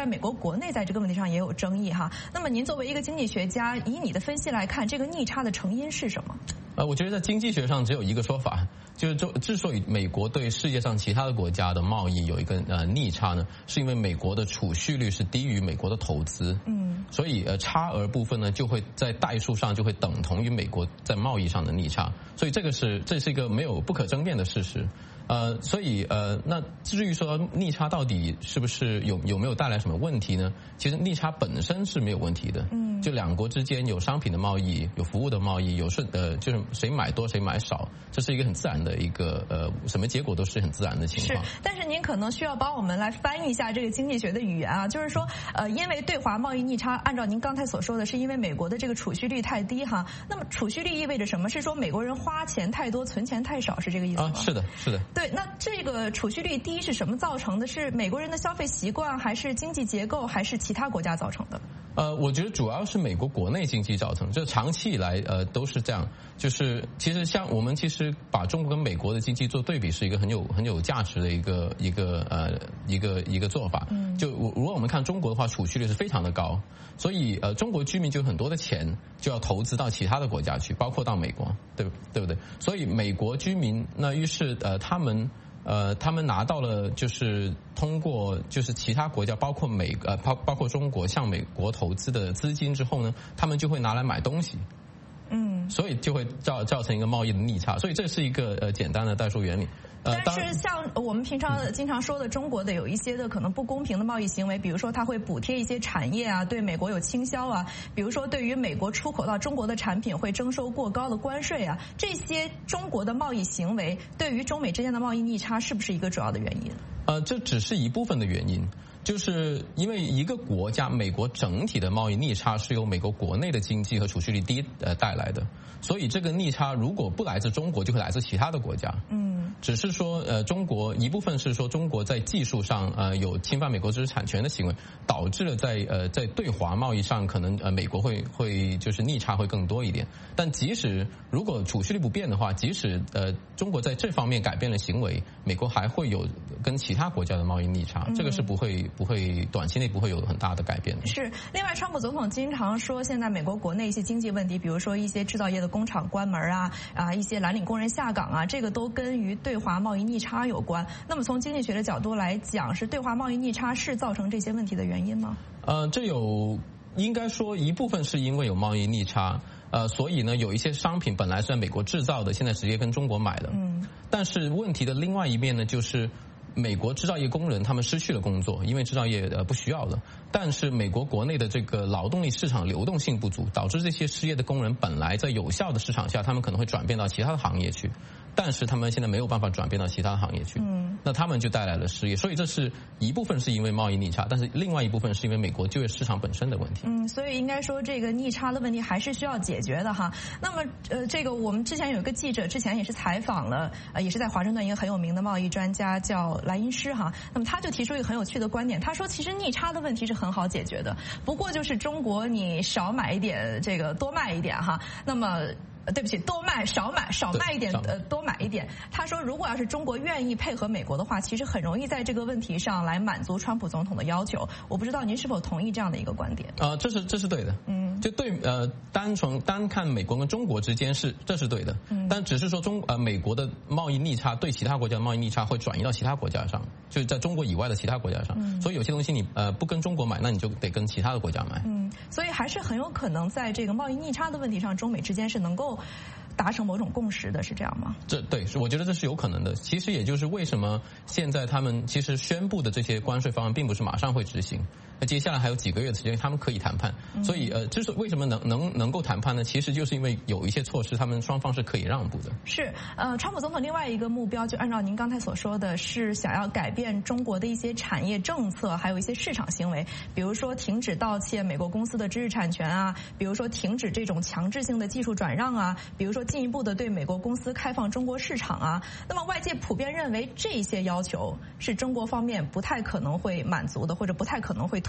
[SPEAKER 2] 在美国国内在这个问题上也有争议哈。那么您作为一个经济学家，以你的分析来看，这个逆差的成因是什么？
[SPEAKER 16] 呃，我觉得在经济学上只有一个说法，就是之之所以美国对世界上其他的国家的贸易有一个呃逆差呢，是因为美国的储蓄率是低于美国的投资，嗯，所以呃差额部分呢就会在代数上就会等同于美国在贸易上的逆差，所以这个是这是一个没有不可争辩的事实。呃，所以呃，那至于说逆差到底是不是有有没有带来什么问题呢？其实逆差本身是没有问题的，嗯，就两国之间有商品的贸易，有服务的贸易，有顺呃，就是谁买多谁买少，这是一个很自然的一个呃，什么结果都是很自然的情况。
[SPEAKER 2] 是，但是您可能需要帮我们来翻译一下这个经济学的语言啊，就是说呃，因为对华贸易逆差，按照您刚才所说的是因为美国的这个储蓄率太低哈，那么储蓄率意味着什么？是说美国人花钱太多，存钱太少，是这个意思吗？
[SPEAKER 16] 啊，是的，是的。
[SPEAKER 2] 对，那这个储蓄率低是什么造成的？是美国人的消费习惯，还是经济结构，还是其他国家造成的？
[SPEAKER 16] 呃，我觉得主要是美国国内经济造成，就长期以来呃都是这样。就是其实像我们其实把中国跟美国的经济做对比，是一个很有很有价值的一个一个呃一个一个做法。嗯，就如果我们看中国的话，储蓄率是非常的高，所以呃中国居民就有很多的钱就要投资到其他的国家去，包括到美国，对对不对？所以美国居民那于是呃他们。呃，他们拿到了就是通过就是其他国家，包括美呃包包括中国向美国投资的资金之后呢，他们就会拿来买东西，嗯，所以就会造造成一个贸易的逆差，所以这是一个呃简单的代数原理。
[SPEAKER 2] 呃，但是像我们平常经常说的，中国的有一些的可能不公平的贸易行为，比如说它会补贴一些产业啊，对美国有倾销啊，比如说对于美国出口到中国的产品会征收过高的关税啊，这些中国的贸易行为对于中美之间的贸易逆差是不是一个主要的原因？
[SPEAKER 16] 呃，这只是一部分的原因。就是因为一个国家，美国整体的贸易逆差是由美国国内的经济和储蓄率低呃带来的，所以这个逆差如果不来自中国，就会来自其他的国家。嗯，只是说呃中国一部分是说中国在技术上呃有侵犯美国知识产权的行为，导致了在呃在对华贸易上可能呃美国会会就是逆差会更多一点。但即使如果储蓄率不变的话，即使呃中国在这方面改变了行为，美国还会有跟其他国家的贸易逆差，这个是不会。不会短期内不会有很大的改变的。
[SPEAKER 2] 是，另外，川普总统经常说，现在美国国内一些经济问题，比如说一些制造业的工厂关门啊，啊，一些蓝领工人下岗啊，这个都跟于对华贸易逆差有关。那么从经济学的角度来讲，是对华贸易逆差是造成这些问题的原因吗？
[SPEAKER 16] 呃，这有应该说一部分是因为有贸易逆差。呃，所以呢，有一些商品本来是在美国制造的，现在直接跟中国买的。嗯。但是问题的另外一面呢，就是美国制造业工人他们失去了工作，因为制造业呃不需要了。但是美国国内的这个劳动力市场流动性不足，导致这些失业的工人本来在有效的市场下，他们可能会转变到其他的行业去，但是他们现在没有办法转变到其他的行业去。嗯。那他们就带来了失业，所以这是一部分是因为贸易逆差，但是另外一部分是因为美国就业市场本身的问题。
[SPEAKER 2] 嗯，所以应该说这个逆差的问题还是需要解决的哈。那么呃，这个我们之前有一个记者之前也是采访了，呃，也是在华盛顿一个很有名的贸易专家叫莱因施哈。那么他就提出一个很有趣的观点，他说其实逆差的问题是很好解决的，不过就是中国你少买一点，这个多卖一点哈。那么。对不起，多卖少买，少卖一点，呃，多买一点。他说，如果要是中国愿意配合美国的话，其实很容易在这个问题上来满足川普总统的要求。我不知道您是否同意这样的一个观点？
[SPEAKER 16] 啊、呃，这是这是对的。嗯，就对呃，单从单看美国跟中国之间是这是对的。嗯，但只是说中呃美国的贸易逆差对其他国家的贸易逆差会转移到其他国家上，就是在中国以外的其他国家上。嗯，所以有些东西你呃不跟中国买，那你就得跟其他的国家买。
[SPEAKER 2] 嗯，所以还是很有可能在这个贸易逆差的问题上，中美之间是能够达成某种共识的，是这样吗？
[SPEAKER 16] 这对，我觉得这是有可能的。其实也就是为什么现在他们其实宣布的这些关税方案并不是马上会执行，那接下来还有几个月的时间，他们可以谈判。嗯、所以呃，就是为什么能能能够谈判呢？其实就是因为有一些措施，他们双方是可以让步的。
[SPEAKER 2] 是呃，川普总统另外一个目标，就按照您刚才所说的是想要改变中国的一些产业政策，还有一些市场行为，比如说停止盗窃美国公司的知识产权啊，比如说停止这种强制性的技术转让啊，比如说进一步的对美国公司开放中国市场啊。那么外界普遍认为这些要求是中国方面不太可能会满足的，或者不太可能会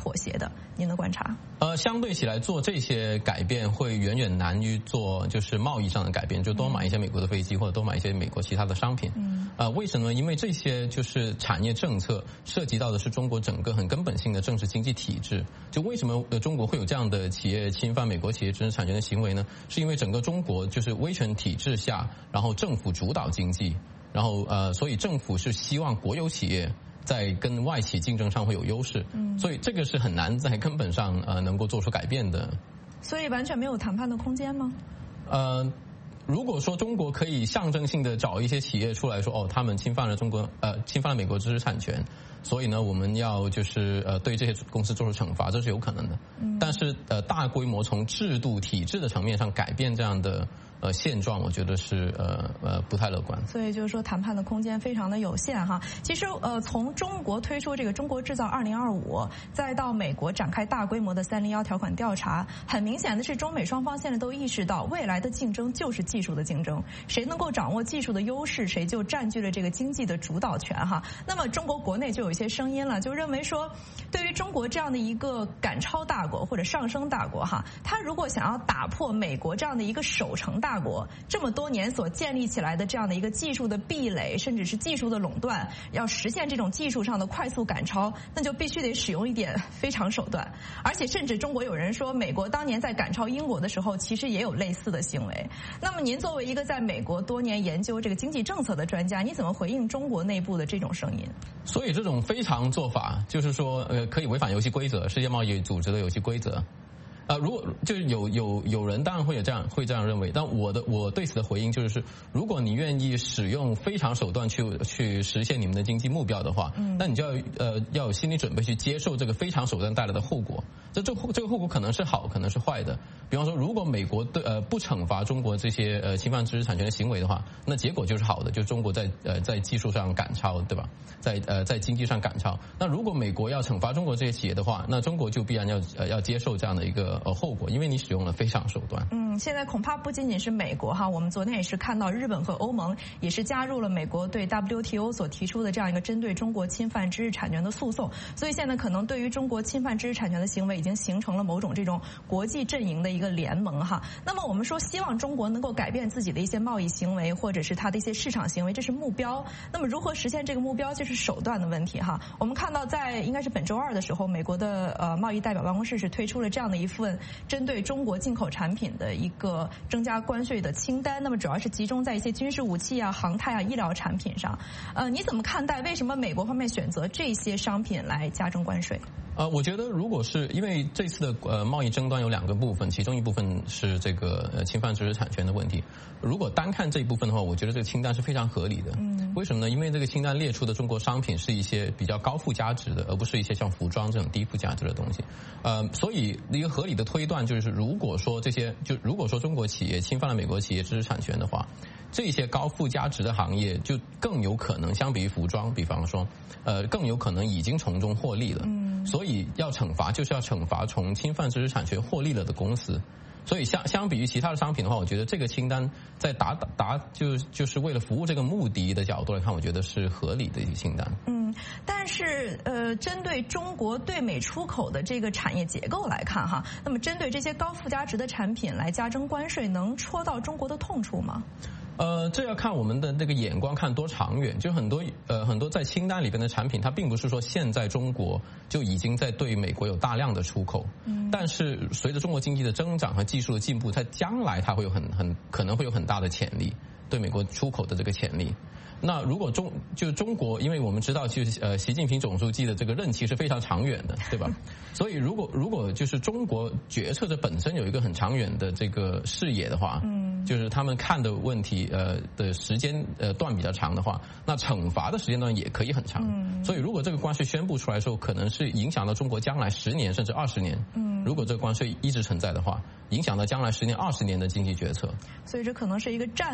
[SPEAKER 2] 妥协的？您的观察？
[SPEAKER 16] 呃，相对起来做这些改变会远远难于做就是贸易上的改变，就多买一些美国的飞机或者多买一些美国其他的商品。嗯，呃，为什么？因为这些就是产业政策涉及到的是中国整个很根本性的政治经济体制。就为什么呃中国会有这样的企业侵犯美国企业知识产权的行为呢？是因为整个中国就是威权体制下，然后政府主导经济，然后呃，所以政府是希望国有企业在跟外企竞争上会有优势，嗯，所以这个是很难在根本上呃能够做出改变的。
[SPEAKER 2] 所以完全没有谈判的空间吗？
[SPEAKER 16] 呃，如果说中国可以象征性的找一些企业出来说，哦，他们侵犯了中国呃侵犯了美国知识产权，所以呢我们要就是呃对这些公司做出惩罚，这是有可能的。嗯，但是呃大规模从制度体制的层面上改变这样的呃现状，我觉得是呃呃不太乐观。
[SPEAKER 2] 所以就是说谈判的空间非常的有限哈。其实呃从中国推出这个中国制造二零二五，再到美国展开大规模的三零一条款调查，很明显的是中美双方现在都意识到，未来的竞争就是技术的竞争，谁能够掌握技术的优势，谁就占据了这个经济的主导权哈。那么中国国内就有一些声音了，就认为说，对于中国这样的一个赶超大国或者上升大国哈，他如果想要打破美国这样的一个守成大国这么多年所建立起来的这样的一个技术的壁垒，甚至是技术的垄断，要实现这种技术上的快速赶超，那就必须得使用一点非常手段。而且甚至中国有人说，美国当年在赶超英国的时候，其实也有类似的行为。那么您作为一个在美国多年研究这个经济政策的专家，你怎么回应中国内部的这种声音？
[SPEAKER 16] 所以这种非常做法，就是说呃可以违反游戏规则，世界贸易组织的游戏规则。呃，如果就是有有有人当然会有这样会这样认为，但我的我对此的回应就是，如果你愿意使用非常手段去去实现你们的经济目标的话，嗯，那你就要呃要有心理准备去接受这个非常手段带来的后果。这这这个后果可能是好，可能是坏的。比方说，如果美国对呃不惩罚中国这些呃侵犯知识产权的行为的话，那结果就是好的，就是中国在呃在技术上赶超，对吧？在呃在经济上赶超。那如果美国要惩罚中国这些企业的话，那中国就必然要呃要接受这样的一个呃后果，因为你使用了非常手段。
[SPEAKER 2] 嗯，现在恐怕不仅仅是美国哈，我们昨天也是看到日本和欧盟也是加入了美国对 W T O 所提出的这样一个针对中国侵犯知识产权的诉讼，所以现在可能对于中国侵犯知识产权的行为已经形成了某种这种国际阵营的一个联盟哈。那么我们说希望中国能够改变自己的一些贸易行为或者是它的一些市场行为，这是目标。那么如何实现这个目标，就是手段的问题哈。我们看到在应该是本周二的时候，美国的呃贸易代表办公室是推出了这样的一份针对中国进口产品的一个增加关税的清单，那么主要是集中在一些军事武器啊、航太啊、医疗产品上。呃，你怎么看待为什么美国方面选择这些商品来加征关税？
[SPEAKER 16] 呃，我觉得如果是因为这次的呃贸易争端有两个部分，其中一部分是这个呃侵犯知识产权的问题。如果单看这一部分的话，我觉得这个清单是非常合理的。嗯，为什么呢？因为这个清单列出的中国商品是一些比较高附加值的，而不是一些像服装这种低附加值的东西。呃，所以一个合理的推断就是，如果说这些就如果说中国企业侵犯了美国企业知识产权的话，这些高附加值的行业就更有可能，相比于服装，比方说，呃，更有可能已经从中获利了。嗯，所以要惩罚就是要惩罚从侵犯知识产权获利了的公司。所以相相比于其他的商品的话，我觉得这个清单在达达就就是为了服务这个目的的角度来看，我觉得是合理的一个清单。
[SPEAKER 2] 嗯，但是呃，针对中国对美出口的这个产业结构来看哈，那么针对这些高附加值的产品来加征关税，能戳到中国的痛处吗？
[SPEAKER 16] 呃，这要看我们的这个眼光看多长远。就很多呃很多在清单里边的产品，它并不是说现在中国就已经在对美国有大量的出口，嗯，但是随着中国经济的增长和技术的进步，它将来它会有很很可能会有很大的潜力，对美国出口的这个潜力。那如果中就中国，因为我们知道，就是呃，习近平总书记的这个任期是非常长远的，对吧？所以如果如果就是中国决策者本身有一个很长远的这个视野的话，嗯，就是他们看的问题呃的时间呃段比较长的话，那惩罚的时间段也可以很长。嗯，所以如果这个关税宣布出来的时候，可能是影响到中国将来十年甚至二十年。嗯，如果这个关税一直存在的话，影响到将来十年二十年的经济决策。
[SPEAKER 2] 所以这可能是一个战略打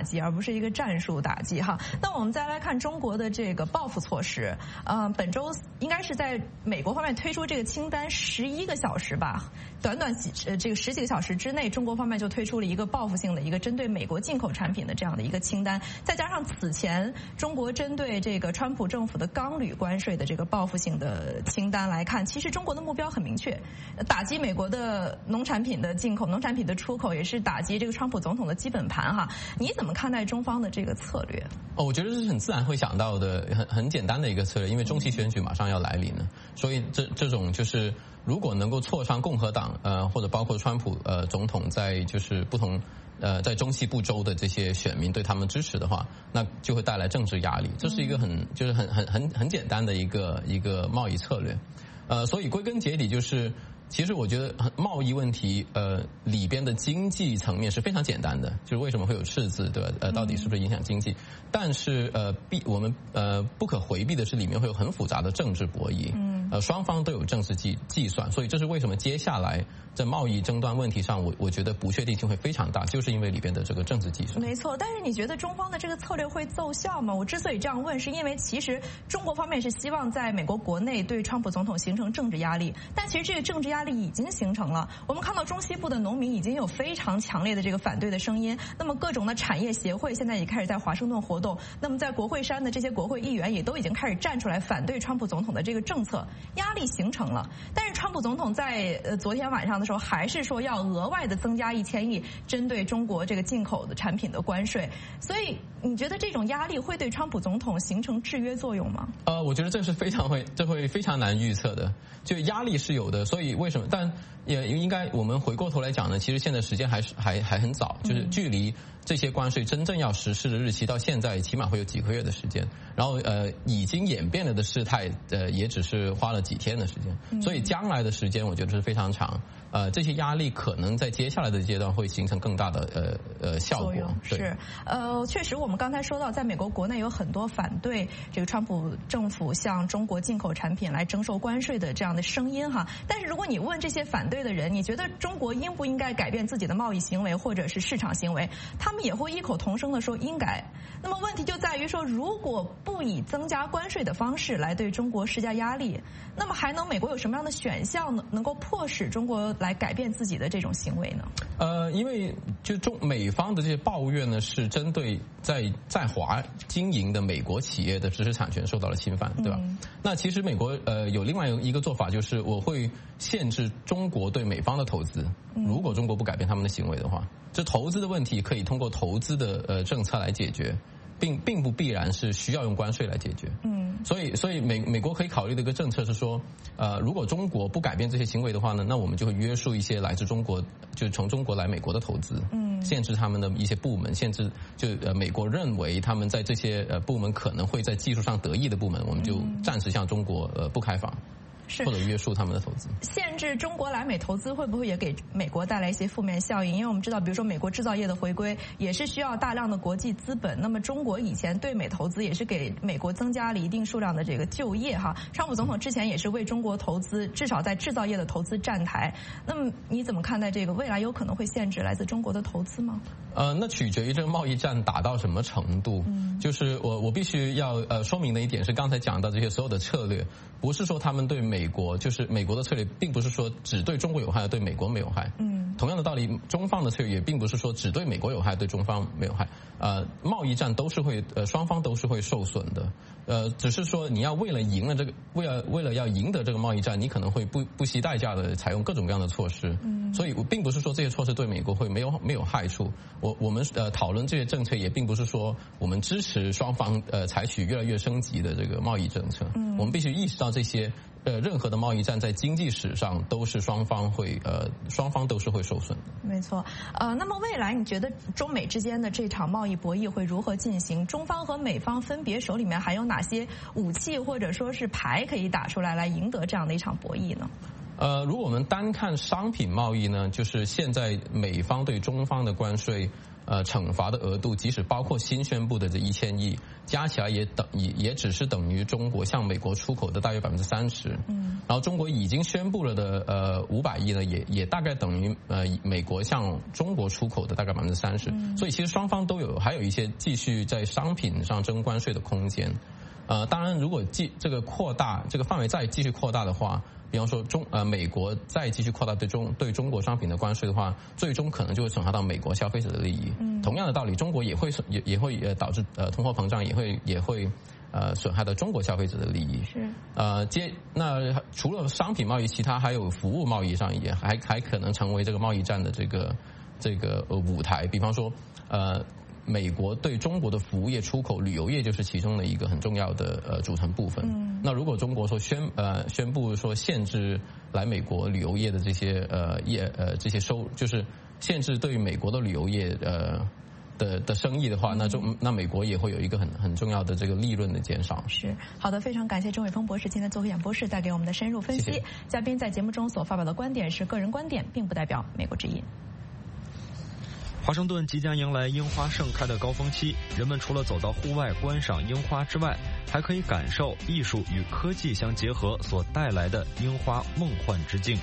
[SPEAKER 2] 打击，而不是一个战术打击哈。那我们再来看中国的这个报复措施，呃，本周应该是在美国方面推出这个清单十一个小时吧，短短几呃这个十几个小时之内，中国方面就推出了一个报复性的一个针对美国进口产品的这样的一个清单，再加上此前中国针对这个川普政府的钢铝关税的这个报复性的清单来看，其实中国的目标很明确，打击美国的农产品的进口、农产品的出口，也是打击这个川普总统的基本盘哈。你怎么看待中方的这个策略？
[SPEAKER 16] 哦，我觉得这是很自然会想到的，很很简单的一个策略，因为中期选举马上要来临了，所以这这种就是如果能够挫伤共和党呃或者包括川普呃总统在就是不同呃在中西部州的这些选民对他们支持的话，那就会带来政治压力，这是一个很就是很很很很简单的一个一个贸易策略，呃，所以归根结底就是。其实我觉得贸易问题，呃，里边的经济层面是非常简单的，就是为什么会有赤字，对吧？呃，到底是不是影响经济？但是呃，必我们呃不可回避的是，里面会有很复杂的政治博弈，嗯，呃，双方都有政治计计算，所以这是为什么接下来在贸易争端问题上，我我觉得不确定性会非常大，就是因为里边的这个政治计算。
[SPEAKER 2] 没错，但是你觉得中方的这个策略会奏效吗？我之所以这样问，是因为其实中国方面是希望在美国国内对川普总统形成政治压力，但其实这个政治压力已经形成了。我们看到中西部的农民已经有非常强烈的这个反对的声音，那么各种的产业协会现在也开始在华盛顿活动，那么在国会山的这些国会议员也都已经开始站出来反对川普总统的这个政策，压力形成了。但是川普总统在呃昨天晚上的时候还是说要额外的增加一千亿针对中国这个进口的产品的关税，所以你觉得这种压力会对川普总统形成制约作用吗？
[SPEAKER 16] 呃，我觉得这是非常会，这会非常难预测的。就压力是有的，所以为什么？但也应该我们回过头来讲呢，其实现在时间还是还还很早，就是距离这些关税真正要实施的日期到现在起码会有几个月的时间，然后呃已经演变了的事态呃也只是花了几天的时间，所以将来的时间我觉得是非常长。呃，这些压力可能在接下来的阶段会形成更大的呃呃效果。
[SPEAKER 2] 是，呃，确实我们刚才说到，在美国国内有很多反对这个川普政府向中国进口产品来征收关税的这样的声音哈。但是如果你问这些反对的人，你觉得中国应不应该改变自己的贸易行为或者是市场行为，他们也会异口同声的说应该。那么问题就在于说，如果不以增加关税的方式来对中国施加压力，那么还能美国有什么样的选项呢？能够迫使中国来改变自己的这种行为呢？
[SPEAKER 16] 呃，因为就中美方的这些抱怨呢，是针对在在华经营的美国企业的知识产权受到了侵犯，对吧？嗯、那其实美国呃有另外一个做法，就是我会限制中国对美方的投资。如果中国不改变他们的行为的话，这投资的问题可以通过投资的呃政策来解决。并并不必然是需要用关税来解决，嗯，所以所以美美国可以考虑的一个政策是说，呃，如果中国不改变这些行为的话呢，那我们就会约束一些来自中国，就是从中国来美国的投资，嗯，限制他们的一些部门，限制就呃美国认为他们在这些呃部门可能会在技术上得益的部门，我们就暂时向中国呃不开放。或者约束他们的投资，
[SPEAKER 2] 限制中国来美投资会不会也给美国带来一些负面效应？因为我们知道，比如说美国制造业的回归也是需要大量的国际资本，那么中国以前对美投资也是给美国增加了一定数量的这个就业哈。川普总统之前也是为中国投资，至少在制造业的投资站台。那么你怎么看待这个？未来有可能会限制来自中国的投资吗？
[SPEAKER 16] 呃，那取决于这个贸易战打到什么程度。嗯，就是我我必须要呃说明的一点是，刚才讲到这些所有的策略，不是说他们对美国就是美国的策略，并不是说只对中国有害，对美国没有害。嗯，同样的道理，中方的策略也并不是说只对美国有害，对中方没有害。呃，贸易战都是会呃双方都是会受损的。呃，只是说你要为了赢了这个，为了为了要赢得这个贸易战，你可能会不不惜代价的采用各种各样的措施。嗯，所以我并不是说这些措施对美国会没有没有害处。我我们呃讨论这些政策，也并不是说我们支持双方呃采取越来越升级的这个贸易政策。嗯，我们必须意识到这些。呃，任何的贸易战在经济史上都是双方会呃，双方都是会受损的。
[SPEAKER 2] 没错，呃，那么未来你觉得中美之间的这场贸易博弈会如何进行？中方和美方分别手里面还有哪些武器或者说是牌可以打出来，来赢得这样的一场博弈呢？
[SPEAKER 16] 呃，如果我们单看商品贸易呢，就是现在美方对中方的关税， 呃惩罚的额度，即使包括新宣布的这一千亿，加起来也等也也只是等于中国向美国出口的大约百分之三十。嗯，然后中国已经宣布了的呃五百亿呢，也也大概等于呃美国向中国出口的大概百分之三十。所以其实双方都有还有一些继续在商品上征关税的空间。呃，当然，如果继这个扩大这个范围再继续扩大的话，比方说中呃美国再继续扩大对中对中国商品的关税的话，最终可能就会损害到美国消费者的利益。嗯，同样的道理，中国也会也也会呃导致呃通货膨胀，也会也会呃损害到中国消费者的利益。是呃接那除了商品贸易，其他还有服务贸易上也还还可能成为这个贸易战的这个这个呃舞台。比方说呃。美国对中国的服务业出口，旅游业就是其中的一个很重要的呃组成部分。嗯，那如果中国说宣呃宣布说限制来美国旅游业的这些呃业呃这些收，就是限制对于美国的旅游业呃的的生意的话，那中那美国也会有一个很很重要的这个利润的减少。
[SPEAKER 2] 是好的，非常感谢郑伟峰博士今天做客演播室带给我们的深入分析。谢谢嘉宾在节目中所发表的观点是个人观点，并不代表美国之音。
[SPEAKER 1] 华盛顿即将迎来樱花盛开的高峰期，人们除了走到户外观赏樱花之外，还可以感受艺术与科技相结合所带来的樱花梦幻之境。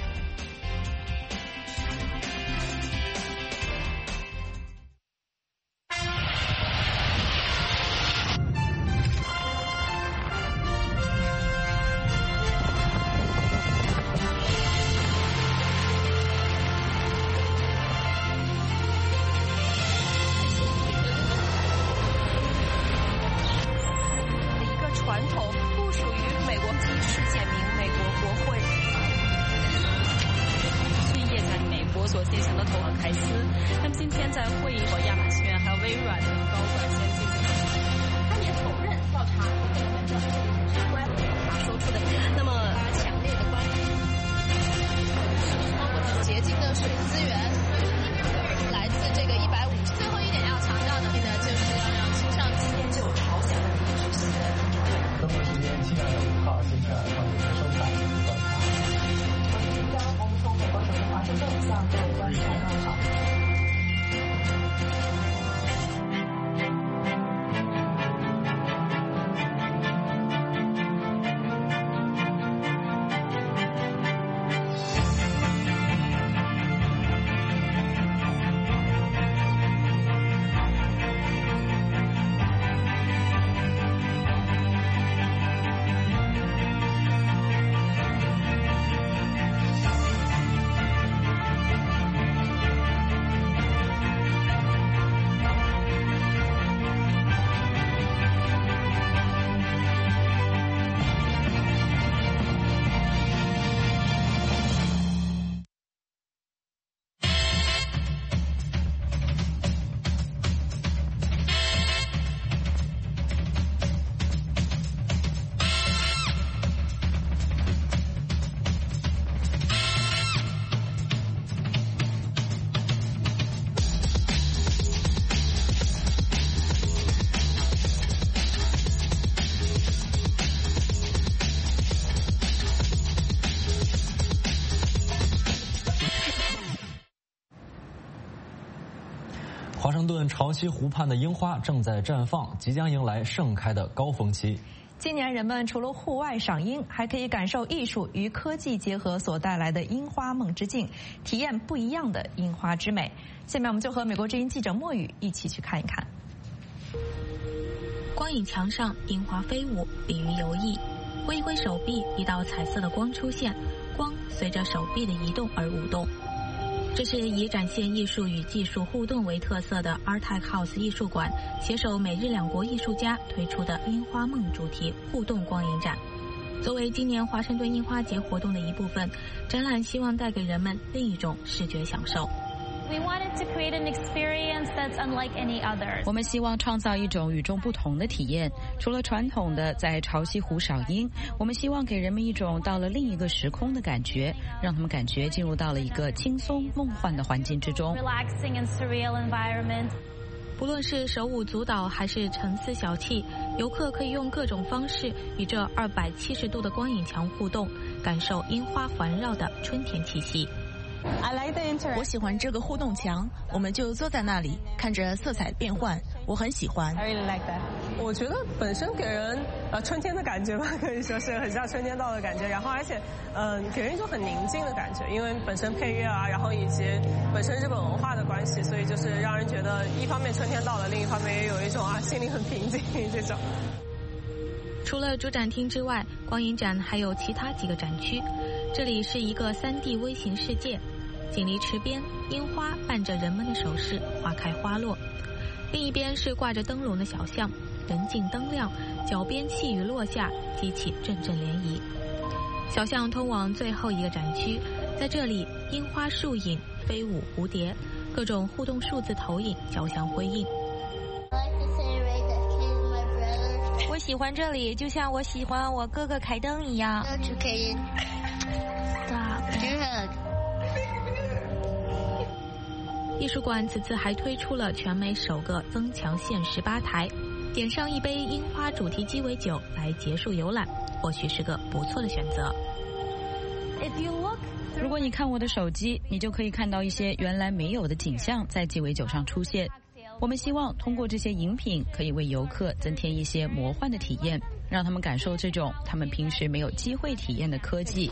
[SPEAKER 3] 华盛顿潮汐湖畔的樱花正在绽放，即将迎来盛开的高峰期。
[SPEAKER 2] 今年人们除了户外赏樱，还可以感受艺术与科技结合所带来的樱花梦之境，体验不一样的樱花之美。下面我们就和美国之音记者莫雨一起去看一看。
[SPEAKER 15] 光影墙上，樱花飞舞，鲤鱼游弋，挥一挥手臂，一道彩色的光出现，光随着手臂的移动而舞动。这是以展现艺术与技术互动为特色的 Artec House 艺术馆携手美日两国艺术家推出的樱花梦主题互动光影展。作为今年华盛顿樱花节活动的一部分，展览希望带给人们另一种视觉享受。
[SPEAKER 17] We wanted to create an experience that's unlike any other.
[SPEAKER 18] 我们希望创造一种与众不同的体验。除了传统的在潮汐湖赏樱，我们希望给人们一种到了另一个时空的感觉，让他们感觉进入到了一个轻松梦幻的环境之中。
[SPEAKER 17] Relaxing and surreal environment.
[SPEAKER 15] 不论是手舞足蹈还是沉思小憩，游客可以用各种方式与这二百七十度的光影墙互动，感受樱花环绕的春天气息。
[SPEAKER 11] 我喜欢这个互动墙，我们就坐在那里看着色彩变换，我很喜欢。
[SPEAKER 19] 我觉得本身给人呃春天的感觉吧，可以说是很像春天到的感觉，然后而且嗯、呃、给人一种很宁静的感觉，因为本身配乐啊，然后以及本身日本文化的关系，所以就是让人觉得一方面春天到了，另一方面也有一种啊心里很平静这种。
[SPEAKER 15] 除了主展厅之外，光影展还有其他几个展区。这里是一个 三 D 微型世界，锦鲤池边，樱花伴着人们的手势，花开花落。另一边是挂着灯笼的小巷，人静灯亮，脚边细雨落下，激起阵阵涟漪。小巷通往最后一个展区，在这里，樱花树影，飞舞蝴蝶，各种互动数字投影交相辉映。我喜欢这里，就像我喜欢我哥哥凯登一样。艺术馆此次还推出了全美首个增强现实吧台，点上一杯樱花主题鸡尾酒来结束游览，或许是个不错的选择。
[SPEAKER 18] 如果你看我的手机，你就可以看到一些原来没有的景象在鸡尾酒上出现。我们希望通过这些饮品，可以为游客增添一些魔幻的体验，让他们感受这种他们平时没有机会体验的科技。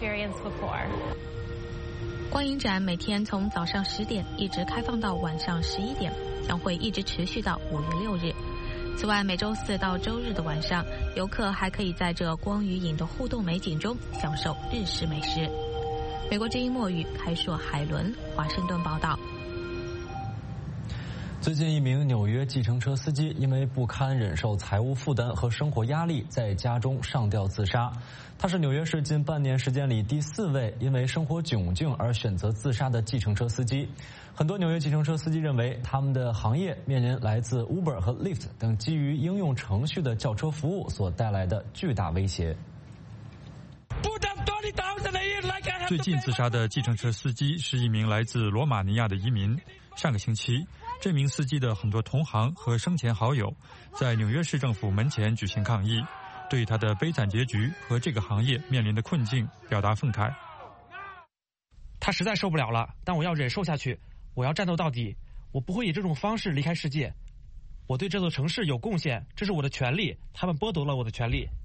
[SPEAKER 15] 光影展每天从早上十点一直开放到晚上十一点，将会一直持续到五月六日。此外，每周四到周日的晚上，游客还可以在这光与影的互动美景中享受日式美食。美国之音墨语开硕海伦华盛顿报道。
[SPEAKER 3] 最近，一名纽约计程车司机因为不堪忍受财务负担和生活压力，在家中上吊自杀。他是纽约市近半年时间里第四位因为生活窘境而选择自杀的计程车司机。很多纽约计程车司机认为，他们的行业面临来自 Uber 和 Lyft 等基于应用程序的轿车服务所带来的巨大威胁。
[SPEAKER 20] 最近自杀的计程车司机是一名来自罗马尼亚的移民。上个星期，这名司机的很多同行和生前好友在纽约市政府门前举行抗议，对他的悲惨结局和这个行业面临的困境表达愤慨。
[SPEAKER 21] 他实在受不了了，但我要忍受下去，我要战斗到底，我不会以这种方式离开世界。我对这座城市有贡献，这是我的权利，他们剥夺了我的权利。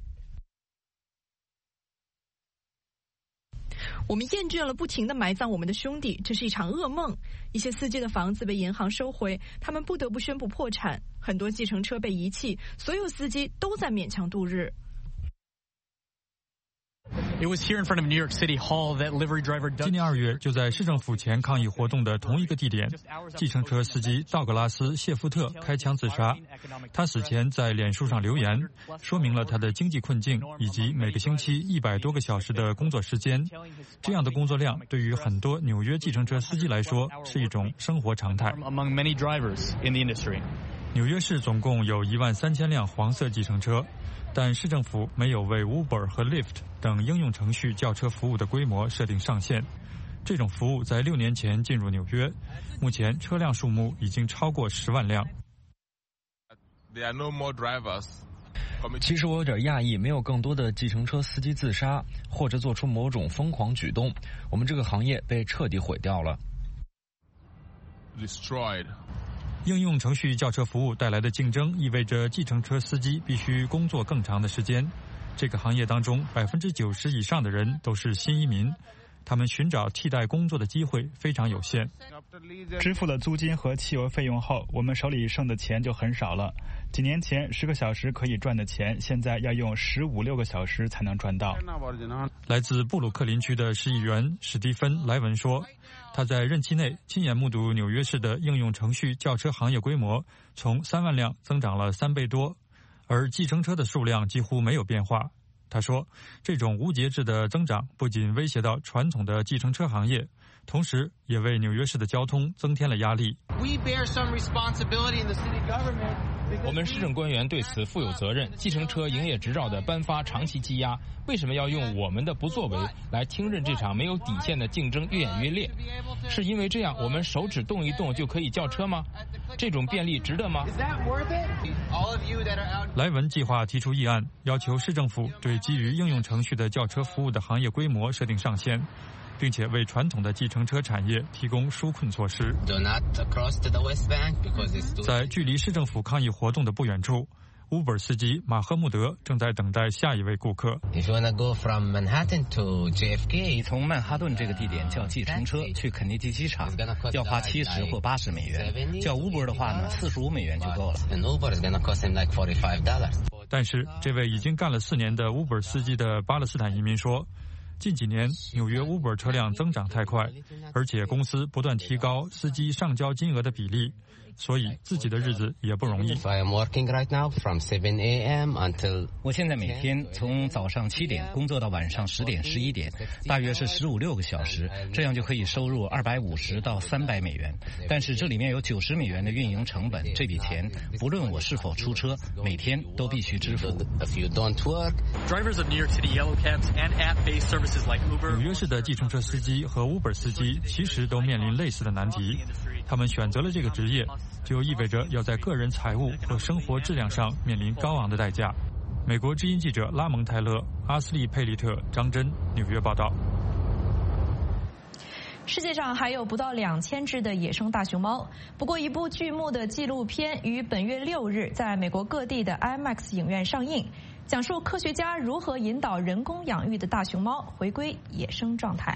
[SPEAKER 22] 我们厌倦了不停地埋葬我们的兄弟，这是一场噩梦。一些司机的房子被银行收回，他们不得不宣布破产。很多计程车被遗弃，所有司机都在勉强度日。
[SPEAKER 20] 今年二月，就在市政府前抗议活动的同一个地点，计程车司机道格拉斯·谢夫特开枪自杀。他死前在脸书上留言，说明了他的经济困境以及每个星期一百多个小时的工作时间。这样的工作量对于很多纽约计程车司机来说是一种生活常态。纽约市总共有一万三千辆黄色计程车，但市政府没有为 Uber 和 Lyft 等应用程序轿车服务的规模设定上限。这种服务在六年前进入纽约，目前车辆数目已经超过十万辆。
[SPEAKER 1] 其实我有点讶异，没有更多的计程车司机自杀或者做出某种疯狂举动，我们这个行业被彻底毁掉了。
[SPEAKER 20] Destroyed。应用程序轿车服务带来的竞争意味着计程车司机必须工作更长的时间。这个行业当中百分之九十以上的人都是新移民，他们寻找替代工作的机会非常有限。
[SPEAKER 23] 支付了租金和汽油费用后，我们手里剩的钱就很少了。几年前十个小时可以赚的钱，现在要用十五六个小时才能赚到。
[SPEAKER 20] 来自布鲁克林区的市议员史蒂芬·莱文说，他在任期内亲眼目睹纽约市的应用程序轿车行业规模从三万辆增长了三倍多，而计程车的数量几乎没有变化。他说，这种无节制的增长不仅威胁到传统的计程车行业，同时也为纽约市的交通增添了压力。
[SPEAKER 24] 我们市政官员对此负有责任。计程车营业执照的颁发长期积压，为什么要用我们的不作为来听任这场没有底线的竞争越演越烈？是因为这样我们手指动一动就可以叫车吗？这种便利值得吗？
[SPEAKER 20] 莱文计划提出议案，要求市政府对基于应用程序的轿车服务的行业规模设定上限。 并且为传统的计程车产业提供纾困措施。在距离市政府抗议活动的不远处，Uber 司机马赫穆德正在等待下一位顾客。
[SPEAKER 4] 你从曼哈顿这个地点叫计程车去肯尼迪机场，要花七十或八十美元；叫 Uber 的话呢，四十五美元就够了。
[SPEAKER 20] 但是，这位已经干了四年的 Uber 司机的巴勒斯坦移民说，近几年纽约 Uber 车辆增长太快，而且公司不断提高司机上交金额的比例，所以自己的日子也不容易。
[SPEAKER 4] 我现在每天从早上七点工作到晚上十点、十一点，大约是十五六个小时，这样就可以收入二百五十到三百美元。但是这里面有九十美元的运营成本，这笔钱不论我是否出车，每天都必须支付。
[SPEAKER 20] 纽约市的计程车司机和 Uber 司机其实都面临类似的难题，他们选择了这个职业，就意味着要在个人财务和生活质量上面临高昂的代价。美国之音记者拉蒙泰勒、阿斯利佩利特、张真，纽约报道。
[SPEAKER 2] 世界上还有不到两千只的野生大熊猫，不过一部剧目的纪录片于本月六日在美国各地的 IMAX 影院上映，讲述科学家如何引导人工养育的大熊猫回归野生状态。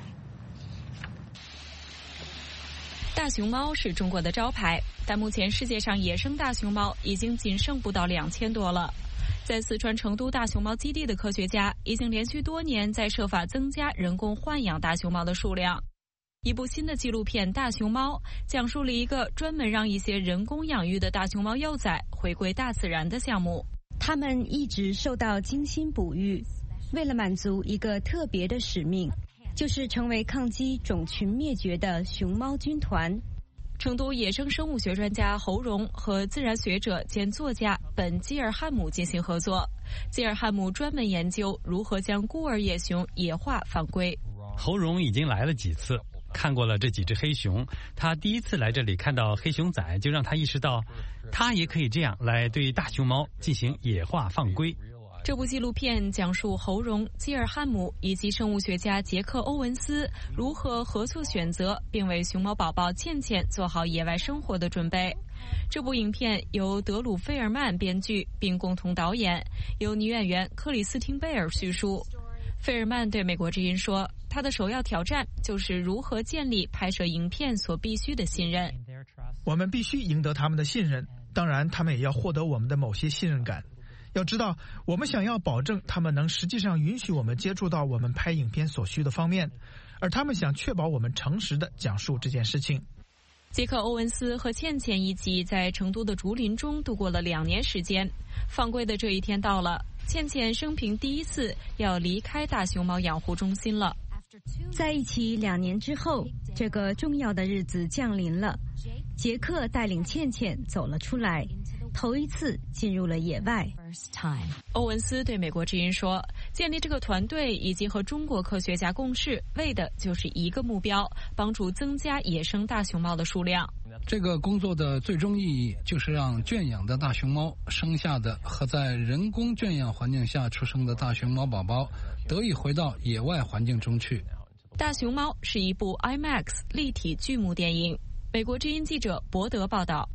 [SPEAKER 8] 大熊猫是中国的招牌，但目前世界上野生大熊猫已经仅剩不到两千多了。在四川成都大熊猫基地的科学家已经连续多年在设法增加人工豢养大熊猫的数量。一部新的纪录片《大熊猫》讲述了一个专门让一些人工养育的大熊猫幼崽回归大自然的项目。
[SPEAKER 5] 它们一直受到精心哺育，为了满足一个特别的使命，就是成为抗击种群灭绝的熊猫军团。
[SPEAKER 8] 成都野生生物学专家侯荣和自然学者兼作家本基尔汉姆进行合作。基尔汉姆专门研究如何将孤儿野熊野化放归。
[SPEAKER 7] 侯荣已经来了几次，看过了这几只黑熊，他第一次来这里看到黑熊仔，就让他意识到他也可以这样来对大熊猫进行野化放归。
[SPEAKER 8] 这部纪录片讲述侯荣、基尔汉姆以及生物学家杰克·欧文斯如何合作选择并为熊猫宝宝倩倩做好野外生活的准备。这部影片由德鲁·费尔曼编剧并共同导演，由女演员克里斯汀·贝尔叙述。费尔曼对美国之音说，他的首要挑战就是如何建立拍摄影片所必须的信任。
[SPEAKER 9] 我们必须赢得他们的信任，当然他们也要获得我们的某些信任感。要知道，我们想要保证他们能实际上允许我们接触到我们拍影片所需的方面，而他们想确保我们诚实地讲述这件事情。
[SPEAKER 8] 杰克·欧文斯和倩倩一起在成都的竹林中度过了两年时间，放归的这一天到了，倩倩生平第一次要离开大熊猫养护中心了。
[SPEAKER 5] 在一起两年之后，这个重要的日子降临了。杰克带领倩倩走了出来，头一次进入了野外。
[SPEAKER 8] 欧文斯对美国之音说，建立这个团队以及和中国科学家共事，为的就是一个目标，帮助增加野生大熊猫的数量。
[SPEAKER 25] 这个工作的最终意义就是让圈养的大熊猫生下的和在人工圈养环境下出生的大熊猫宝宝得以回到野外环境中去。
[SPEAKER 8] 大熊猫是一部 IMAX 立体剧目电影。美国之音记者博德报道。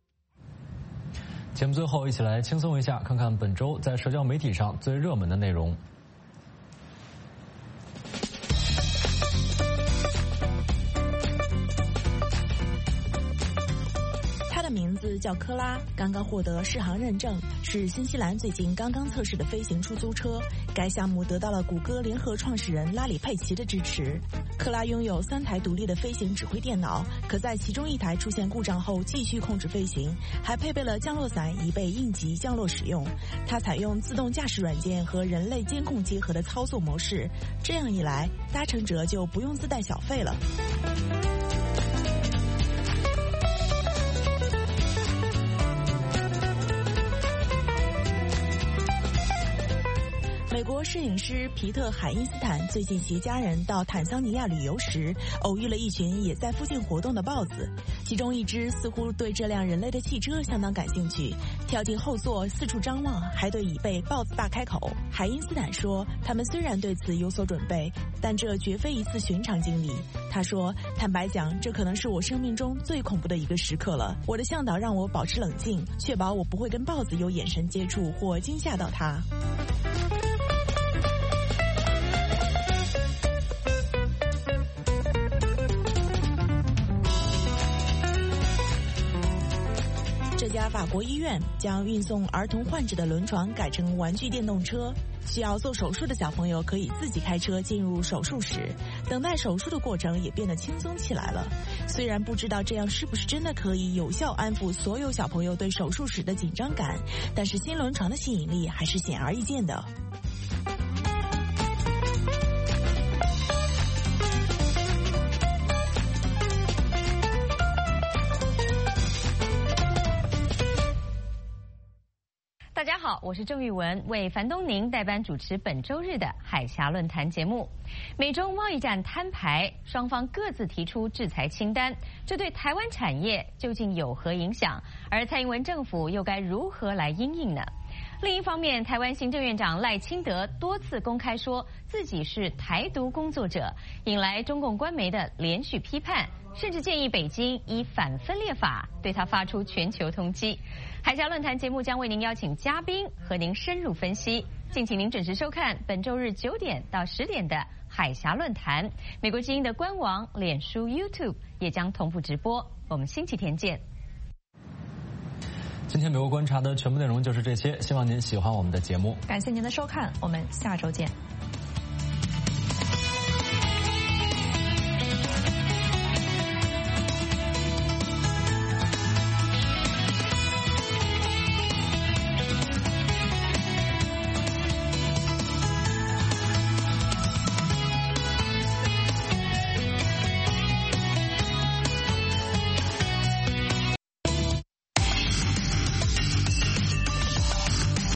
[SPEAKER 3] 节目最后一起来轻松一下，看看本周在社交媒体上最热门的内容。
[SPEAKER 11] 名字叫科拉，刚刚获得适航认证，是新西兰最近刚刚测试的飞行出租车。该项目得到了谷歌联合创始人拉里·佩奇的支持。科拉拥有三台独立的飞行指挥电脑，可在其中一台出现故障后继续控制飞行，还配备了降落伞以备应急降落使用。它采用自动驾驶软件和人类监控结合的操作模式，这样一来，搭乘者就不用自带小费了。美国摄影师皮特·海因斯坦最近携家人到坦桑尼亚旅游时，偶遇了一群也在附近活动的豹子。 其中一只似乎对这辆人类的汽车相当感兴趣，跳进后座四处张望，还对已被豹子大开口。海因斯坦说，他们虽然对此有所准备，但这绝非一次寻常经历。他说，坦白讲，这可能是我生命中最恐怖的一个时刻了。我的向导让我保持冷静，确保我不会跟豹子有眼神接触或惊吓到它。这家法国医院将运送儿童患者的轮床改成玩具电动车，需要做手术的小朋友可以自己开车进入手术室，等待手术的过程也变得轻松起来了。虽然不知道这样是不是真的可以有效安抚所有小朋友对手术时的紧张感，但是新轮床的吸引力还是显而易见的。
[SPEAKER 6] 大家好，我是郑玉文，为樊东宁代班主持本周日的海峡论坛节目。美中贸易战摊牌，双方各自提出制裁清单，这对台湾产业究竟有何影响？而蔡英文政府又该如何来因应呢？另一方面，台湾行政院长赖清德多次公开说自己是台独工作者，引来中共官媒的连续批判，甚至建议北京以反分裂法对他发出全球通缉。海峡论坛节目将为您邀请嘉宾和您深入分析，敬请您准时收看本周日九点到十点的海峡论坛。美国之音的官网、脸书、YouTube 也将同步直播。我们星期天见。
[SPEAKER 3] 今天美国观察的全部内容就是这些，希望您喜欢我们的节目。
[SPEAKER 2] 感谢您的收看，我们下周见。